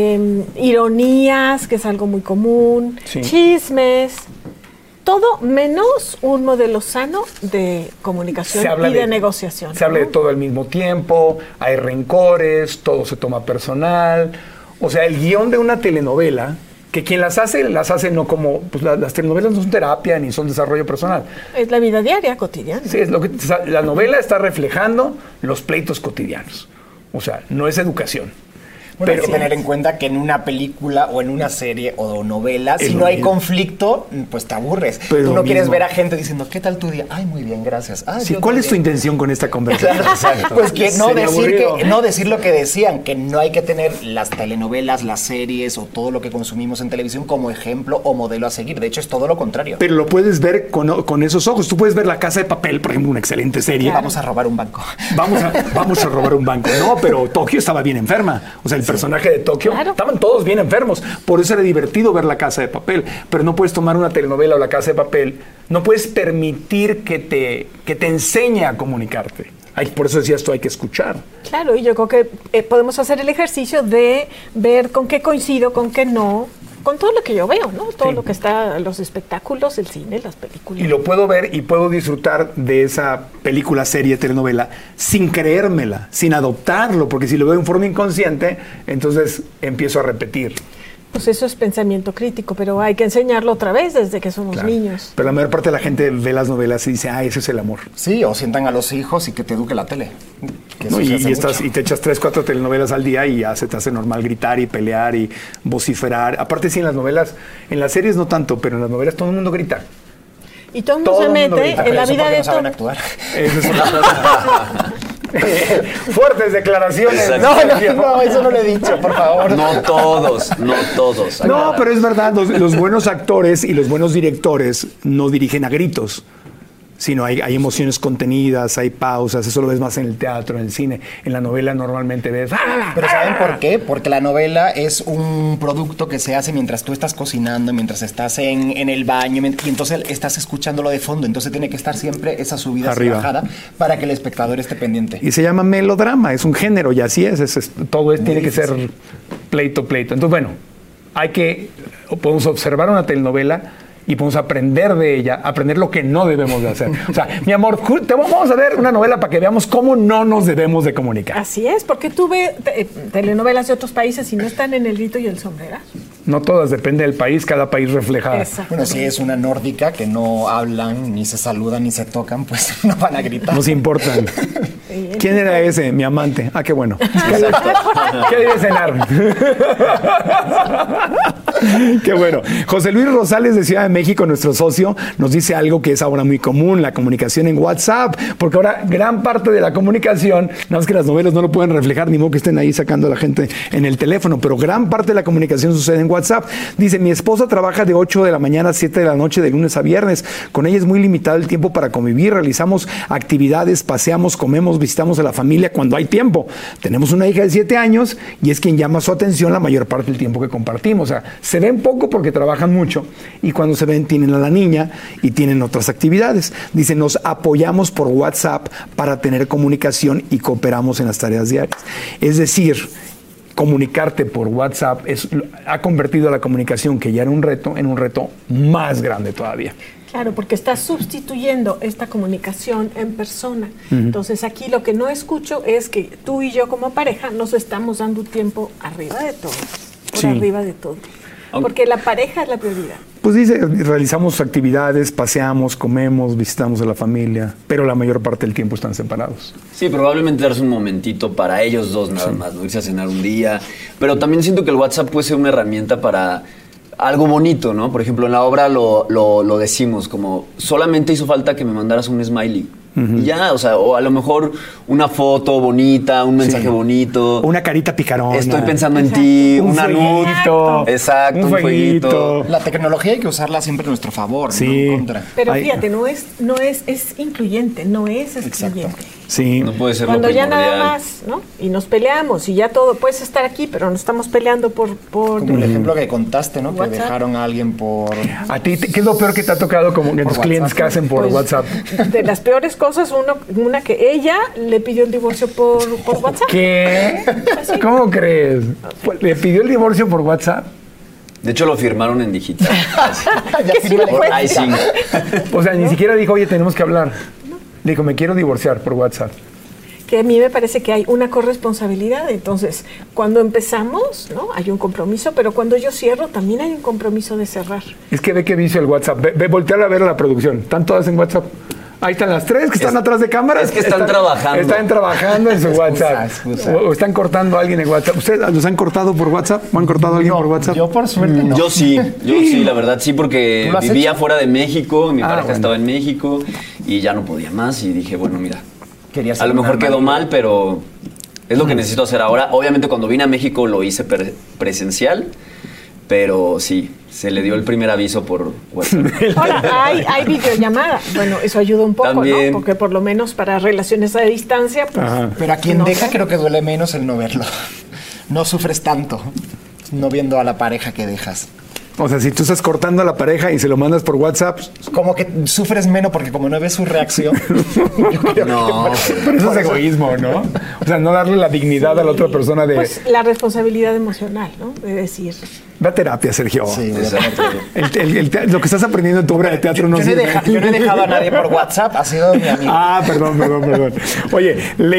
ironías, que es algo muy común, sí, chismes. Todo menos un modelo sano de comunicación y de negociación. Se habla de todo al mismo tiempo, hay rencores, todo se toma personal. O sea, el guión de una telenovela, que quien las hace no como... Pues las telenovelas no son terapia ni son desarrollo personal. Es la vida diaria, cotidiana. Sí, es lo que la novela está reflejando los pleitos cotidianos. O sea, no es educación. Bueno, hay que tener en cuenta que en una película o en una serie o novela, si no hay conflicto, pues te aburres. Tú no quieres ver a gente diciendo, ¿qué tal tu día? Ay, muy bien, gracias. Sí, ¿cuál es tu intención con esta conversación? Exacto. Pues que no decir lo que decían, que no hay que tener las telenovelas, las series o todo lo que consumimos en televisión como ejemplo o modelo a seguir. De hecho, es todo lo contrario. Pero lo puedes ver con esos ojos. Tú puedes ver La Casa de Papel, por ejemplo, una excelente serie. Vamos a robar un banco. Vamos a robar un banco. No, pero Tokio estaba bien enferma. O sea, el personaje de Tokio, claro, estaban todos bien enfermos. Por eso era divertido ver La Casa de Papel. Pero no puedes tomar una telenovela o La Casa de Papel. No puedes permitir que te enseñe a comunicarte. Por eso decías tú, hay que escuchar. Claro, y yo creo que podemos hacer el ejercicio de ver con qué coincido, con qué no, con todo lo que yo veo, ¿no? Todo lo que está, los espectáculos, el cine, las películas. Y lo puedo ver y puedo disfrutar de esa película, serie, telenovela, sin creérmela, sin adoptarlo, porque si lo veo en forma inconsciente, entonces empiezo a repetir. Pues eso es pensamiento crítico, pero hay que enseñarlo otra vez desde que somos niños. Pero la mayor parte de la gente ve las novelas y dice, ese es el amor. Sí, o sientan a los hijos y que te eduque la tele. No, y te echas 3, 4 telenovelas al día y ya se te hace normal gritar y pelear y vociferar. Aparte sí, en las novelas, en las series no tanto, pero en las novelas todo el mundo grita. Y todo el mundo se mete en la vida de saben actuar. Eso es una cosa. Fuertes declaraciones. No, eso no lo he dicho, por favor. No todos. No, pero es verdad, los buenos actores y los buenos directores no dirigen a gritos, sino hay emociones contenidas, hay pausas. Eso lo ves más en el teatro, en el cine. En la novela normalmente ves... Pero ¿saben por qué? Porque la novela es un producto que se hace mientras tú estás cocinando, mientras estás en el baño, y entonces estás escuchándolo de fondo. Entonces tiene que estar siempre esa subida y bajada para que el espectador esté pendiente. Y se llama melodrama, es un género, y así es todo tiene que ser pleito. Entonces, bueno, podemos observar una telenovela y podemos aprender de ella, aprender lo que no debemos de hacer. O sea, mi amor, vamos a ver una novela para que veamos cómo no nos debemos de comunicar. Así es, porque tú ves telenovelas de otros países y no están en el grito y el sombrerazo. No todas, depende del país, cada país refleja. Bueno, si es una nórdica que no hablan, ni se saludan, ni se tocan, pues no van a gritar. No se importan. ¿Quién era ese? Mi amante. Qué bueno. ¿Qué debe cenar? Qué bueno. José Luis Rosales de Ciudad de México, nuestro socio, nos dice algo que es ahora muy común, la comunicación en WhatsApp, porque ahora gran parte de la comunicación, nada más que las novelas no lo pueden reflejar, ni modo que estén ahí sacando a la gente en el teléfono, pero gran parte de la comunicación sucede en WhatsApp. Dice, mi esposa trabaja de 8 de la mañana a 7 de la noche de lunes a viernes. Con ella es muy limitado el tiempo para convivir, realizamos actividades, paseamos, comemos, visitamos a la familia cuando hay tiempo. Tenemos una hija de 7 años y es quien llama su atención la mayor parte del tiempo que compartimos. O sea, Se ven poco porque trabajan mucho y cuando se ven tienen a la niña y tienen otras actividades. Dice, nos apoyamos por WhatsApp para tener comunicación y cooperamos en las tareas diarias. Es decir, comunicarte por WhatsApp ha convertido a la comunicación, que ya era un reto, en un reto más grande todavía. Claro, porque estás sustituyendo esta comunicación en persona. Entonces aquí lo que no escucho es que tú y yo como pareja nos estamos dando tiempo arriba de todo, arriba de todo. Porque la pareja es la prioridad. Pues dice, realizamos actividades, paseamos, comemos, visitamos a la familia, pero la mayor parte del tiempo están separados. Sí, probablemente darse un momentito para ellos dos nada más, ¿no? Irse a cenar un día. Pero también siento que el WhatsApp puede ser una herramienta para algo bonito, ¿no? Por ejemplo, en la obra lo decimos, como solamente hizo falta que me mandaras un smiley. Y ya, o sea, o a lo mejor una foto bonita, un mensaje bonito. Una carita picarona. Estoy pensando en ti, un fueguito. Exacto, un fueguito. La tecnología hay que usarla siempre a nuestro favor, no en contra. Pero fíjate, es incluyente, no es excluyente. Sí. No puede ser cuando lo ya primordial. nada más, ¿no? Y nos peleamos y ya todo, puedes estar aquí, pero nos estamos peleando por Como el ejemplo que contaste, ¿no? WhatsApp. Que dejaron a alguien por... ¿A ti qué es lo peor que te ha tocado como en tus clientes que hacen por Pues, WhatsApp? De las peores cosas, una que ella le pidió el divorcio por WhatsApp. ¿Qué? ¿Cómo crees? ¿Le pidió el divorcio por WhatsApp? De hecho, lo firmaron en digital. Que sí lo Por puede. iSync. O sea, ni siquiera dijo, oye, tenemos que hablar. Le dijo, me quiero divorciar por WhatsApp. Que a mí me parece que hay una corresponsabilidad. Entonces, cuando empezamos, ¿no? Hay un compromiso, pero cuando yo cierro, también hay un compromiso de cerrar. Es que ve que vicio el WhatsApp. Ve voltear a ver a la producción. ¿Están todas en WhatsApp? Ahí están las tres que están atrás de cámaras. Es que están trabajando. Están trabajando en su WhatsApp. O están cortando a alguien en WhatsApp. ¿Ustedes los han cortado por WhatsApp? ¿O han cortado a alguien por WhatsApp? Yo por suerte no. Yo sí, la verdad sí, porque ¿Tú lo has vivía hecho? fuera de México, mi pareja bueno. estaba en México y ya no podía más y dije, bueno, mira, Querías a lo ser mejor una quedó hermana. mal, pero es lo que necesito hacer ahora. Obviamente cuando vine a México lo hice presencial, pero sí, se le dio el primer aviso por WhatsApp. Ahora, hay videollamada. Bueno, eso ayuda un poco, También. ¿no? Porque por lo menos para relaciones a distancia, pues... Pero a quien no deja sé. creo que duele menos el no verlo. No sufres tanto no viendo a la pareja que dejas. O sea, si tú estás cortando a la pareja y se lo mandas por WhatsApp, Como que sufres menos porque como no ves su reacción. Yo creo No, pero eso es egoísmo, ¿no? O sea, no darle la dignidad a la otra persona de... Pues la responsabilidad emocional, ¿no? De decir... Ve a terapia, Sergio. Sí, exacto. Lo que estás aprendiendo en tu obra de teatro no yo, no he sirve. yo no he dejado a nadie por WhatsApp, ha sido mi amigo. Ah, perdón. Oye,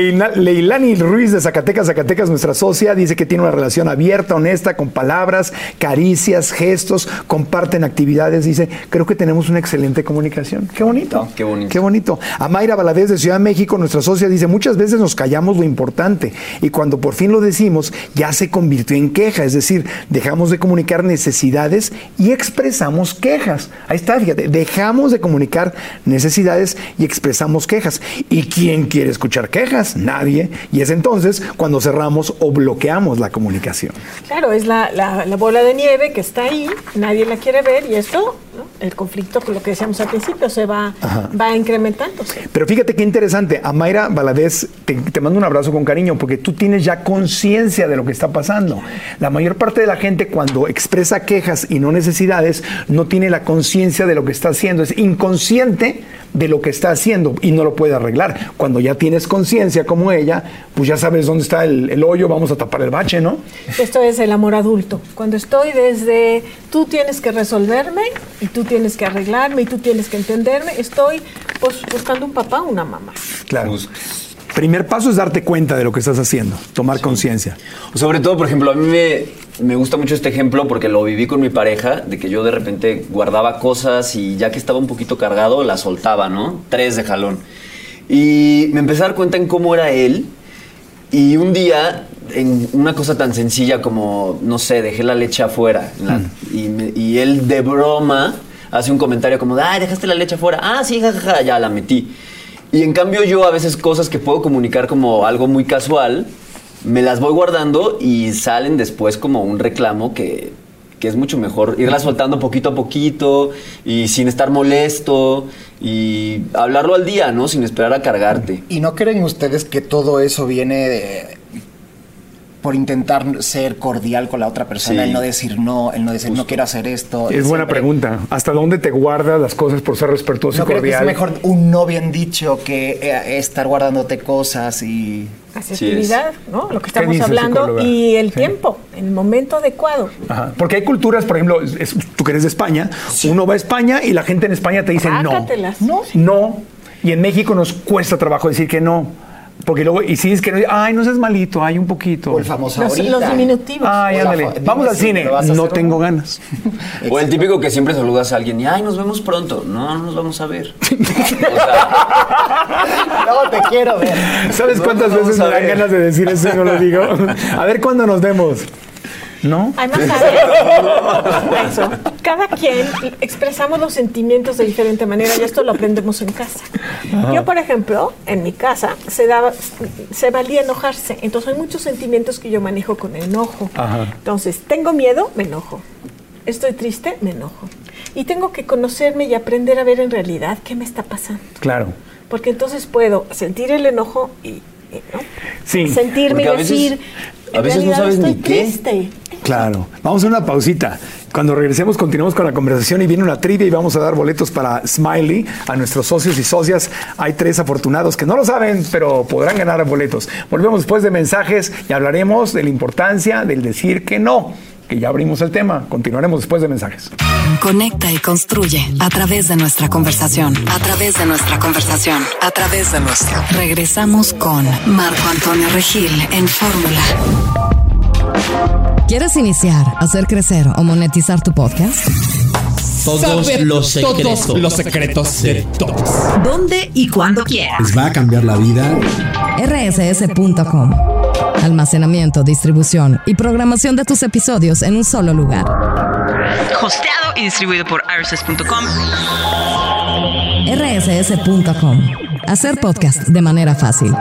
Leilani Ruiz de Zacatecas, nuestra socia, dice que tiene una relación abierta, honesta, con palabras, caricias, gestos, comparten actividades. Dice, creo que tenemos una excelente comunicación. Qué bonito. Qué bonito. Qué bonito. Amaira Valadez de Ciudad de México, nuestra socia, dice, muchas veces nos callamos lo importante y cuando por fin lo decimos, ya se convirtió en queja. Es decir, dejamos de comunicar necesidades y expresamos quejas. Ahí está, fíjate, dejamos de comunicar necesidades y expresamos quejas. ¿Y quién quiere escuchar quejas? Nadie. Y es entonces cuando cerramos o bloqueamos la comunicación. Claro, es la bola de nieve que está ahí, nadie la quiere ver y esto, ¿no? El conflicto, con lo que decíamos al principio, se va incrementándose. Pero fíjate qué interesante, Amaira Valadez, te mando un abrazo con cariño porque tú tienes ya conciencia de lo que está pasando. La mayor parte de la gente cuando expresa quejas y no necesidades no tiene la conciencia de lo que está haciendo, es inconsciente de lo que está haciendo y no lo puede arreglar. Cuando ya tienes conciencia como ella, pues ya sabes dónde está el hoyo, vamos a tapar el bache, ¿no? Esto es el amor adulto. Cuando estoy desde tú tienes que resolverme y tú tienes que arreglarme y tú tienes que entenderme, estoy pues, buscando un papá o una mamá. Claro. Primer paso es darte cuenta de lo que estás haciendo, tomar conciencia. Sobre todo, por ejemplo, a mí me gusta mucho este ejemplo porque lo viví con mi pareja, de que yo de repente guardaba cosas y ya que estaba un poquito cargado, las soltaba, ¿no? 3 de jalón. Y me empecé a dar cuenta en cómo era él. Y un día, en una cosa tan sencilla como, no sé, dejé la leche afuera. Y él de broma hace un comentario como, ay, dejaste la leche afuera. Ah, sí, jajaja, ya la metí. Y en cambio yo a veces cosas que puedo comunicar como algo muy casual, me las voy guardando y salen después como un reclamo que es mucho mejor irla soltando poquito a poquito y sin estar molesto y hablarlo al día, ¿no? Sin esperar a cargarte. ¿Y no creen ustedes que todo eso viene por intentar ser cordial con la otra persona, Sí. el no decir no, el no decir no quiero hacer esto. Es buena pregunta. ¿Hasta dónde te guardas las cosas por ser respetuoso No y creo que es cordial? mejor un no bien dicho que estar guardándote cosas y... Asertividad, ¿no? Lo que ¿Qué estamos dice, hablando psicóloga? y el Sí. tiempo, el momento adecuado. Ajá. Porque hay culturas, por ejemplo, tú que eres de España, uno va a España y la gente en España te dice Rácatelas. no. No. Y en México nos cuesta trabajo decir que no. Porque luego, y si es que no, ay, no seas malito, hay un poquito. O el famoso Los ahorita. diminutivos. Ay, O sea, ándale. dime Vamos al si cine. lo vas a No hacer o tengo no. ganas. O el típico que siempre saludas a alguien y, ay, nos vemos pronto. No nos vamos a ver. No, te quiero ver. ¿Sabes No, cuántas no, veces vamos me a dan ver. ganas de decir eso y no lo digo? A ver cuándo nos vemos. ¿No? Además, eso. Cada quien expresamos los sentimientos de diferente manera y esto lo aprendemos en casa. Yo, por ejemplo, en mi casa se valía enojarse. Entonces hay muchos sentimientos que yo manejo con enojo. Ajá. Entonces, tengo miedo, me enojo. Estoy triste, me enojo. Y tengo que conocerme y aprender a ver en realidad qué me está pasando. Claro. Porque entonces puedo sentir el enojo y ¿no? Sí. Sentirme y Porque a veces- decir, a veces en no realidad sabes estoy ni qué. triste. Claro. Vamos a una pausita. Cuando regresemos, continuamos con la conversación y viene una trivia y vamos a dar boletos para Smiley a nuestros socios y socias. Hay 3 afortunados que no lo saben, pero podrán ganar boletos. Volvemos después de mensajes y hablaremos de la importancia del decir que no, que ya abrimos el tema. Continuaremos después de mensajes. Conecta y construye a través de nuestra conversación. A través de nuestra conversación. A través de nuestra. Regresamos con Marco Antonio Regil en Fórmula. ¿Quieres iniciar, hacer crecer o monetizar tu podcast? Todos los secretos de todos. ¿Dónde y cuándo quieras? Les va a cambiar la vida. rss.com. Almacenamiento, distribución y programación de tus episodios en un solo lugar. Hosteado y distribuido por rss.com. rss.com. Hacer podcast de manera fácil.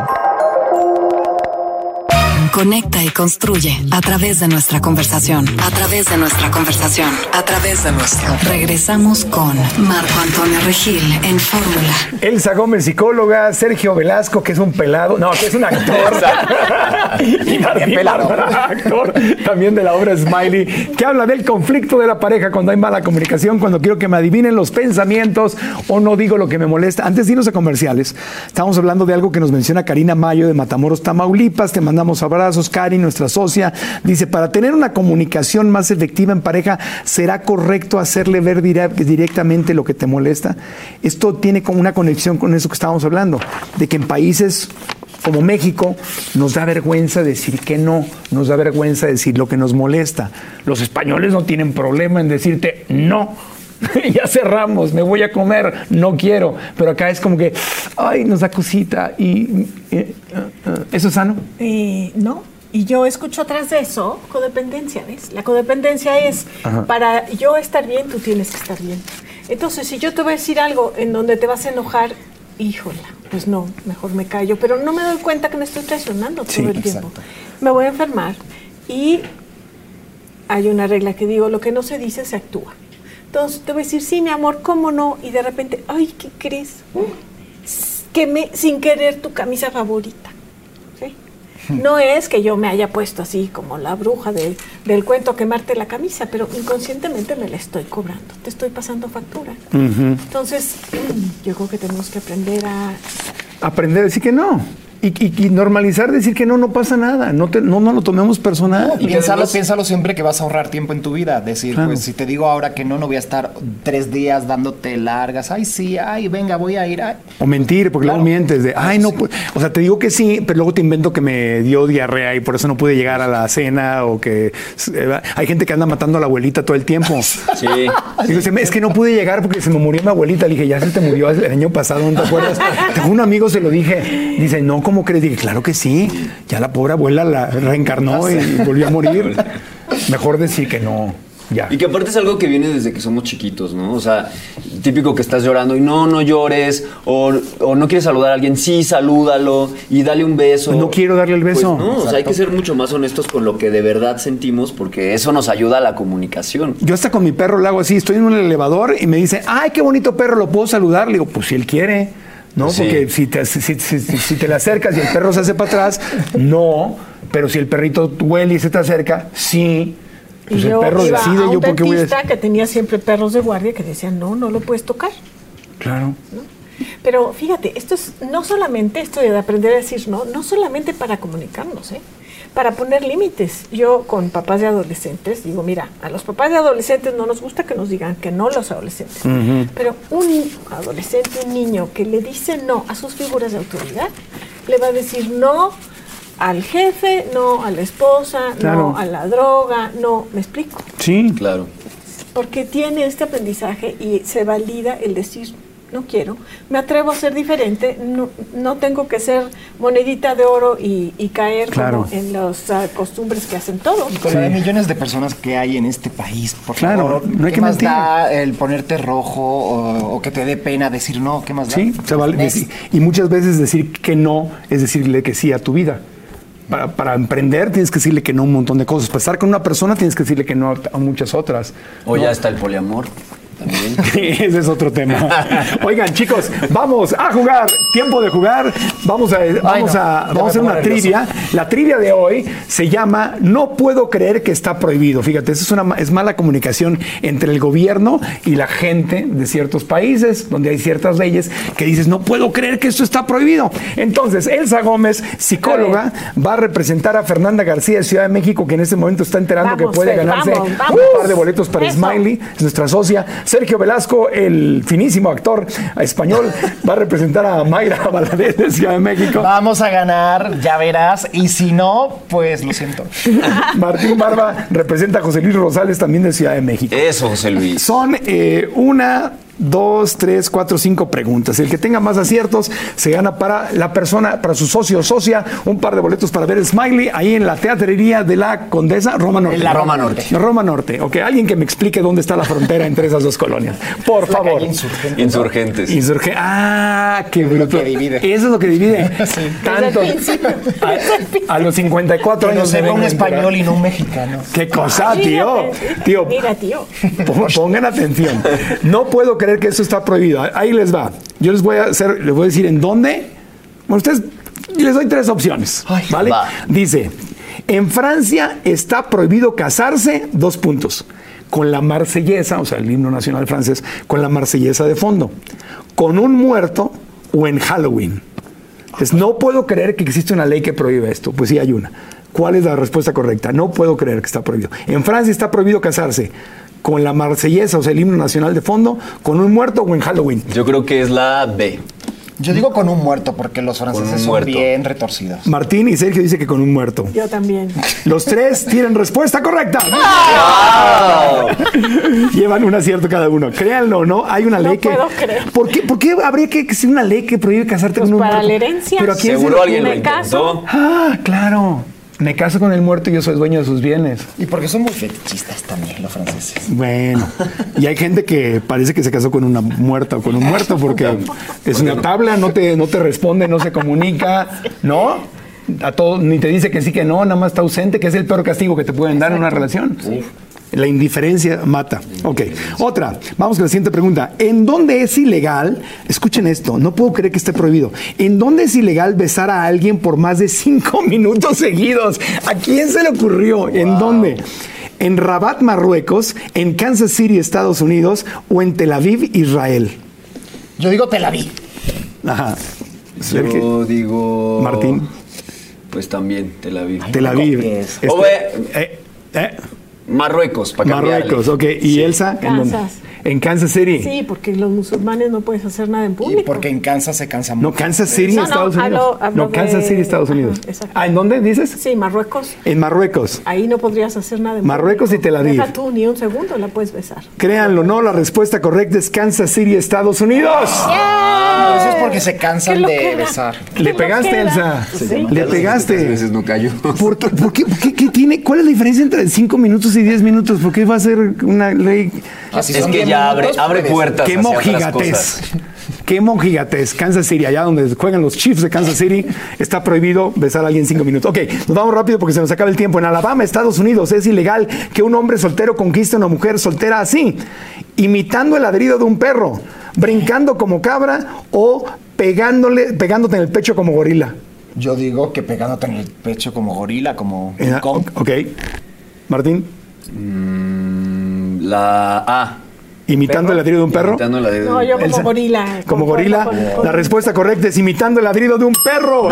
Conecta y construye a través de nuestra conversación. A través de nuestra conversación. A través de nuestra. Regresamos con Marco Antonio Regil en Fórmula. Elsa Gómez, psicóloga. Sergio Velasco, que es un pelado. No, que es un actor. Y Martín Bárbara, actor también de la obra Smiley, que habla del conflicto de la pareja cuando hay mala comunicación, cuando quiero que me adivinen los pensamientos o no digo lo que me molesta. Antes de irnos a comerciales, estamos hablando de algo que nos menciona Karina Mayo de Matamoros, Tamaulipas. Te mandamos abrazos, Cari, nuestra socia. Dice, para tener una comunicación más efectiva en pareja, ¿será correcto hacerle ver directamente lo que te molesta? Esto tiene como una conexión con eso que estábamos hablando, de que en países como México nos da vergüenza decir que no, nos da vergüenza decir lo que nos molesta. Los españoles no tienen problema en decirte no. Ya cerramos, me voy a comer, no quiero. Pero acá es como que, ay, nos da cosita. ¿Eso es sano? No. Y yo escucho atrás de eso codependencia, ¿ves? La codependencia es, Ajá. para yo estar bien, tú tienes que estar bien. Entonces, si yo te voy a decir algo en donde te vas a enojar, híjola, pues no, mejor me callo. Pero no me doy cuenta que me estoy traicionando todo el tiempo. Exacto. Me voy a enfermar. Y hay una regla que digo, lo que no se dice, se actúa. Entonces, te voy a decir, sí, mi amor, ¿cómo no? Y de repente, ay, ¿qué crees? Sin querer, tu camisa favorita. ¿Sí? No es que yo me haya puesto así como la bruja del cuento a quemarte la camisa, pero inconscientemente me la estoy cobrando, te estoy pasando factura. Entonces, yo creo que tenemos que aprender a... Aprender a decir que no. Y normalizar decir que no pasa nada. No lo tomemos personal. Y piénsalo siempre que vas a ahorrar tiempo en tu vida. Decir, Claro. pues si te digo ahora que no voy a estar 3 días dándote largas. Ay, sí, ay, venga, voy a ir. Ay. O mentir, porque Claro. luego mientes de, ay, no, pues, o sea, te digo que sí, pero luego te invento que me dio diarrea y por eso no pude llegar a la cena, o que hay gente que anda matando a la abuelita todo el tiempo. Sí. Y dice, es que no pude llegar porque se me murió mi abuelita. Le dije, ya se te murió el año pasado, ¿no te acuerdas? A un amigo se lo dije. Dice, no, ¿cómo crees? Dije, claro que sí. Ya la pobre abuela la reencarnó y volvió a morir. Mejor decir que no. Ya. Y que aparte es algo que viene desde que somos chiquitos, ¿no? O sea, típico que estás llorando y no llores, o no quieres saludar a alguien, sí, salúdalo y dale un beso. No quiero darle el beso. Pues no, o sea, hay que ser mucho más honestos con lo que de verdad sentimos, porque eso nos ayuda a la comunicación. Yo hasta con mi perro le hago así, estoy en un elevador y me dice, ay, qué bonito perro, ¿lo puedo saludar? Le digo, pues si él quiere. ¿no? Sí. Porque si te le acercas y el perro se hace para atrás, no. Pero si el perrito huele y se te acerca, sí. Pues y el yo perro iba decide. a un Yo porque voy a... dentista que tenía siempre perros de guardia que decían, no lo puedes tocar. Claro. ¿No? Pero fíjate, esto es no solamente esto de aprender a decir no solamente para comunicarnos, para poner límites. Yo con papás de adolescentes digo, mira, a los papás de adolescentes no nos gusta que nos digan que no los adolescentes, pero un adolescente, un niño que le dice no a sus figuras de autoridad, le va a decir no al jefe, no a la esposa, claro. no a la droga, no, ¿me explico? Sí. Claro. Porque tiene este aprendizaje y se valida el decir, no quiero, me atrevo a ser diferente, no tengo que ser monedita de oro y caer claro. como en las costumbres que hacen todo. Y con la de millones de personas que hay en este país, por Claro, favor, no hay ¿qué que más mentir. da el ponerte rojo o que te dé pena decir no? ¿Qué más da? Sí, se vale. Y muchas veces decir que no es decirle que sí a tu vida. Para emprender tienes que decirle que no a un montón de cosas. Para estar con una persona tienes que decirle que no a muchas otras. O ya está el poliamor también. Ese es otro tema. Oigan, chicos, vamos a jugar. Tiempo de jugar. Vamos a hacer una trivia. La trivia de hoy se llama No puedo creer que está prohibido. Fíjate, eso es mala comunicación entre el gobierno y la gente de ciertos países donde hay ciertas leyes que dices, no puedo creer que esto está prohibido. Entonces, Elsa Gómez, psicóloga, va a representar a Fernanda García de Ciudad de México, que en este momento está enterando que puede ganarse un par de boletos para Smiley, es nuestra socia. Sergio Velasco, el finísimo actor español, va a representar a Mayra Valadez de Ciudad de México. Vamos a ganar, ya verás. Y si no, pues lo siento. Martín Barba representa a José Luis Rosales, también de Ciudad de México. Eso, José Luis. Son 1, 2, 3, 4, 5 preguntas. El que tenga más aciertos se gana para la persona, para su socio o socia, un par de boletos para ver Smiley ahí en la teatrería de la Condesa, Roma Norte. En la Roma Norte. Roma Norte. Ok, alguien que me explique dónde está la frontera entre esas dos colonias. Por favor. Insurgentes. Qué bruto. que divide. Eso es lo que divide. Tanto. A los 54 Que no años. sepa un vengo a enterar. español y no un mexicano. Qué cosa, tío. Tío. Mira, tío. Pongan atención. No puedo creer que eso está prohibido. Ahí les va. Yo les voy a decir en dónde. Bueno, ustedes, les doy 3 opciones. ¿Vale? Va. Dice, en Francia está prohibido casarse, 2 puntos. Con la marsellesa, o sea, el himno nacional francés, con la marsellesa de fondo. Con un muerto o en Halloween. Entonces, no puedo creer que existe una ley que prohíbe esto. Pues sí, hay una. ¿Cuál es la respuesta correcta? No puedo creer que está prohibido. En Francia está prohibido casarse con la marsellesa, o sea, el himno nacional de fondo, con un muerto o en Halloween. Yo creo que es la B. Yo digo con un muerto porque los franceses son muerto. bien retorcidos. Martín y Sergio dice que con un muerto. Yo también. Los 3 tienen respuesta correcta. Llevan un acierto cada uno. Créanlo o no, hay una ley que... puedo creer. ¿Por qué habría que existir una ley que prohíbe casarte Pues con un para muerto? la herencia. Pero ¿a quién Seguro se- alguien lo me caso. intentó. Ah, claro. Me caso con el muerto y yo soy dueño de sus bienes. Y porque son muy fetichistas también los franceses. Bueno, y hay gente que parece que se casó con una muerta o con un muerto porque es una tabla, no te responde, no se comunica, ¿no? A todo, ni te dice que sí, que no, nada más está ausente, que es el peor castigo que te pueden dar en una relación. La indiferencia mata. Ok, otra. Vamos con la siguiente pregunta. ¿En dónde es ilegal? Escuchen esto, no puedo creer que esté prohibido. ¿En dónde es ilegal besar a alguien por más de 5 minutos seguidos? ¿A quién se le ocurrió? ¿En dónde? ¿En Rabat, Marruecos? ¿En Kansas City, Estados Unidos? ¿O en Tel Aviv, Israel? Yo digo Tel Aviv. Ajá. Yo Sergio. digo... Martín. Pues también Tel Aviv. Tel Aviv. copies. Marruecos, para cambiarle. Marruecos, ok. ¿Y Sí. Elsa? ¿En dónde? Kansas. En Kansas City. Sí, porque los musulmanes no puedes hacer nada en público. Y porque en Kansas se cansa mucho. No, Kansas City, No, no, Estados Unidos. hablo No, Kansas de- City, Estados Unidos. Ajá, exacto. ¿En dónde dices? Sí, Marruecos. En Marruecos. Ahí no podrías hacer nada en Marruecos público. y Tel Aviv. Deja tú ni un segundo la puedes besar. Créanlo o no, la respuesta correcta es Kansas City, Estados Unidos. Eso es porque se cansan ¡Qué de loquera! besar. Le pegaste, Elsa. Sí. Le pegaste. veces no cayó. ¿Por qué, qué tiene? ¿Cuál es la diferencia entre 5 minutos y 10 minutos? ¿Por qué va a ser una ley? Así Es son que 10 ya minutos, abre pues. puertas ¡Qué hacia otras mojigatez! cosas. ¡Qué mojigatez! Kansas City, allá donde juegan los Chiefs de Kansas City, está prohibido besar a alguien 5 minutos. Ok, nos vamos rápido porque se nos acaba el tiempo. En Alabama, Estados Unidos, es ilegal que un hombre soltero conquiste a una mujer soltera así, imitando el ladrido de un perro. brincando como cabra o pegándote en el pecho como gorila. Yo digo que pegándote en el pecho como gorila, como King Kong. Ok. Martín. La A. ¿Imitando el ladrido de un perro? Imitando el ladrido de un No, yo como Elsa. gorila. Como gorila. La respuesta correcta es imitando el ladrido de un perro.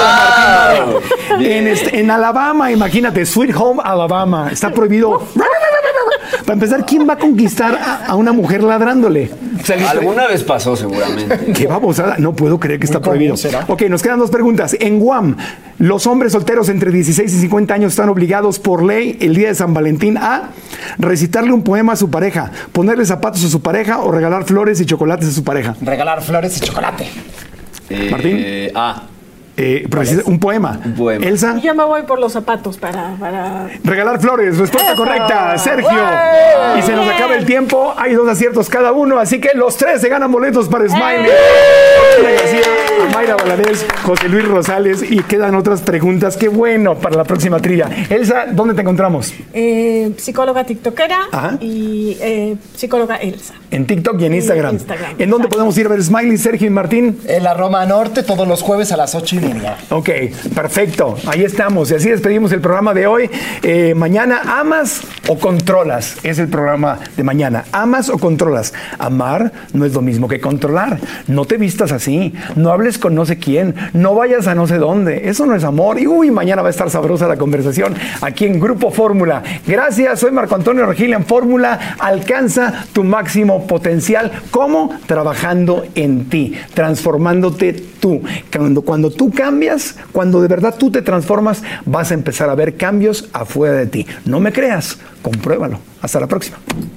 En Alabama, imagínate, Sweet Home Alabama. Está prohibido. Para empezar, ¿quién va a conquistar a una mujer ladrándole? O sea, Alguna vez pasó, seguramente. qué babosada. No puedo creer que está prohibido. ¿será? Ok, nos quedan 2 preguntas. En Guam, los hombres solteros entre 16 y 50 años están obligados por ley el día de San Valentín a recitarle un poema a su pareja, ponerle zapatos a su pareja o regalar flores y chocolates a su pareja. Regalar flores y chocolate. Martín. A. Un poema. Un poema. Elsa. Y yo me voy por los zapatos para... Regalar flores, respuesta ¡Eso! correcta, Sergio. ¡Ué! Y se nos acaba el tiempo, hay 2 aciertos cada uno, así que los 3 se ganan boletos para Smiley. Ana García, Mayra Valadez, José Luis Rosales, y quedan otras preguntas. Qué bueno para la próxima trivia. Elsa, ¿dónde te encontramos? Psicóloga tiktokera Ajá. y psicóloga Elsa. En TikTok y en Instagram. Instagram, ¿En dónde exacto. podemos ir a ver Smiley, Sergio y Martín? En la Roma Norte, todos los jueves a las 8:30. Ok, perfecto. Ahí estamos. Y así despedimos el programa de hoy. Mañana, ¿amas o controlas? Es el programa de mañana. ¿Amas o controlas? Amar no es lo mismo que controlar. No te vistas así. No hables con no sé quién. No vayas a no sé dónde. Eso no es amor. Y mañana va a estar sabrosa la conversación aquí en Grupo Fórmula. Gracias. Soy Marco Antonio Regil en Fórmula. Alcanza tu máximo potencial. ¿Cómo? Trabajando en ti. Transformándote tú. Cuando tú cambias, cuando de verdad tú te transformas, vas a empezar a ver cambios afuera de ti. No me creas, compruébalo. Hasta la próxima.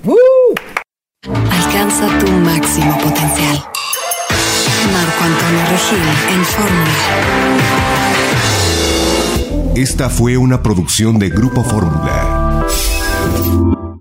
Alcanza tu máximo potencial. Marco Antonio Regil en Fórmula. Esta fue una producción de Grupo Fórmula.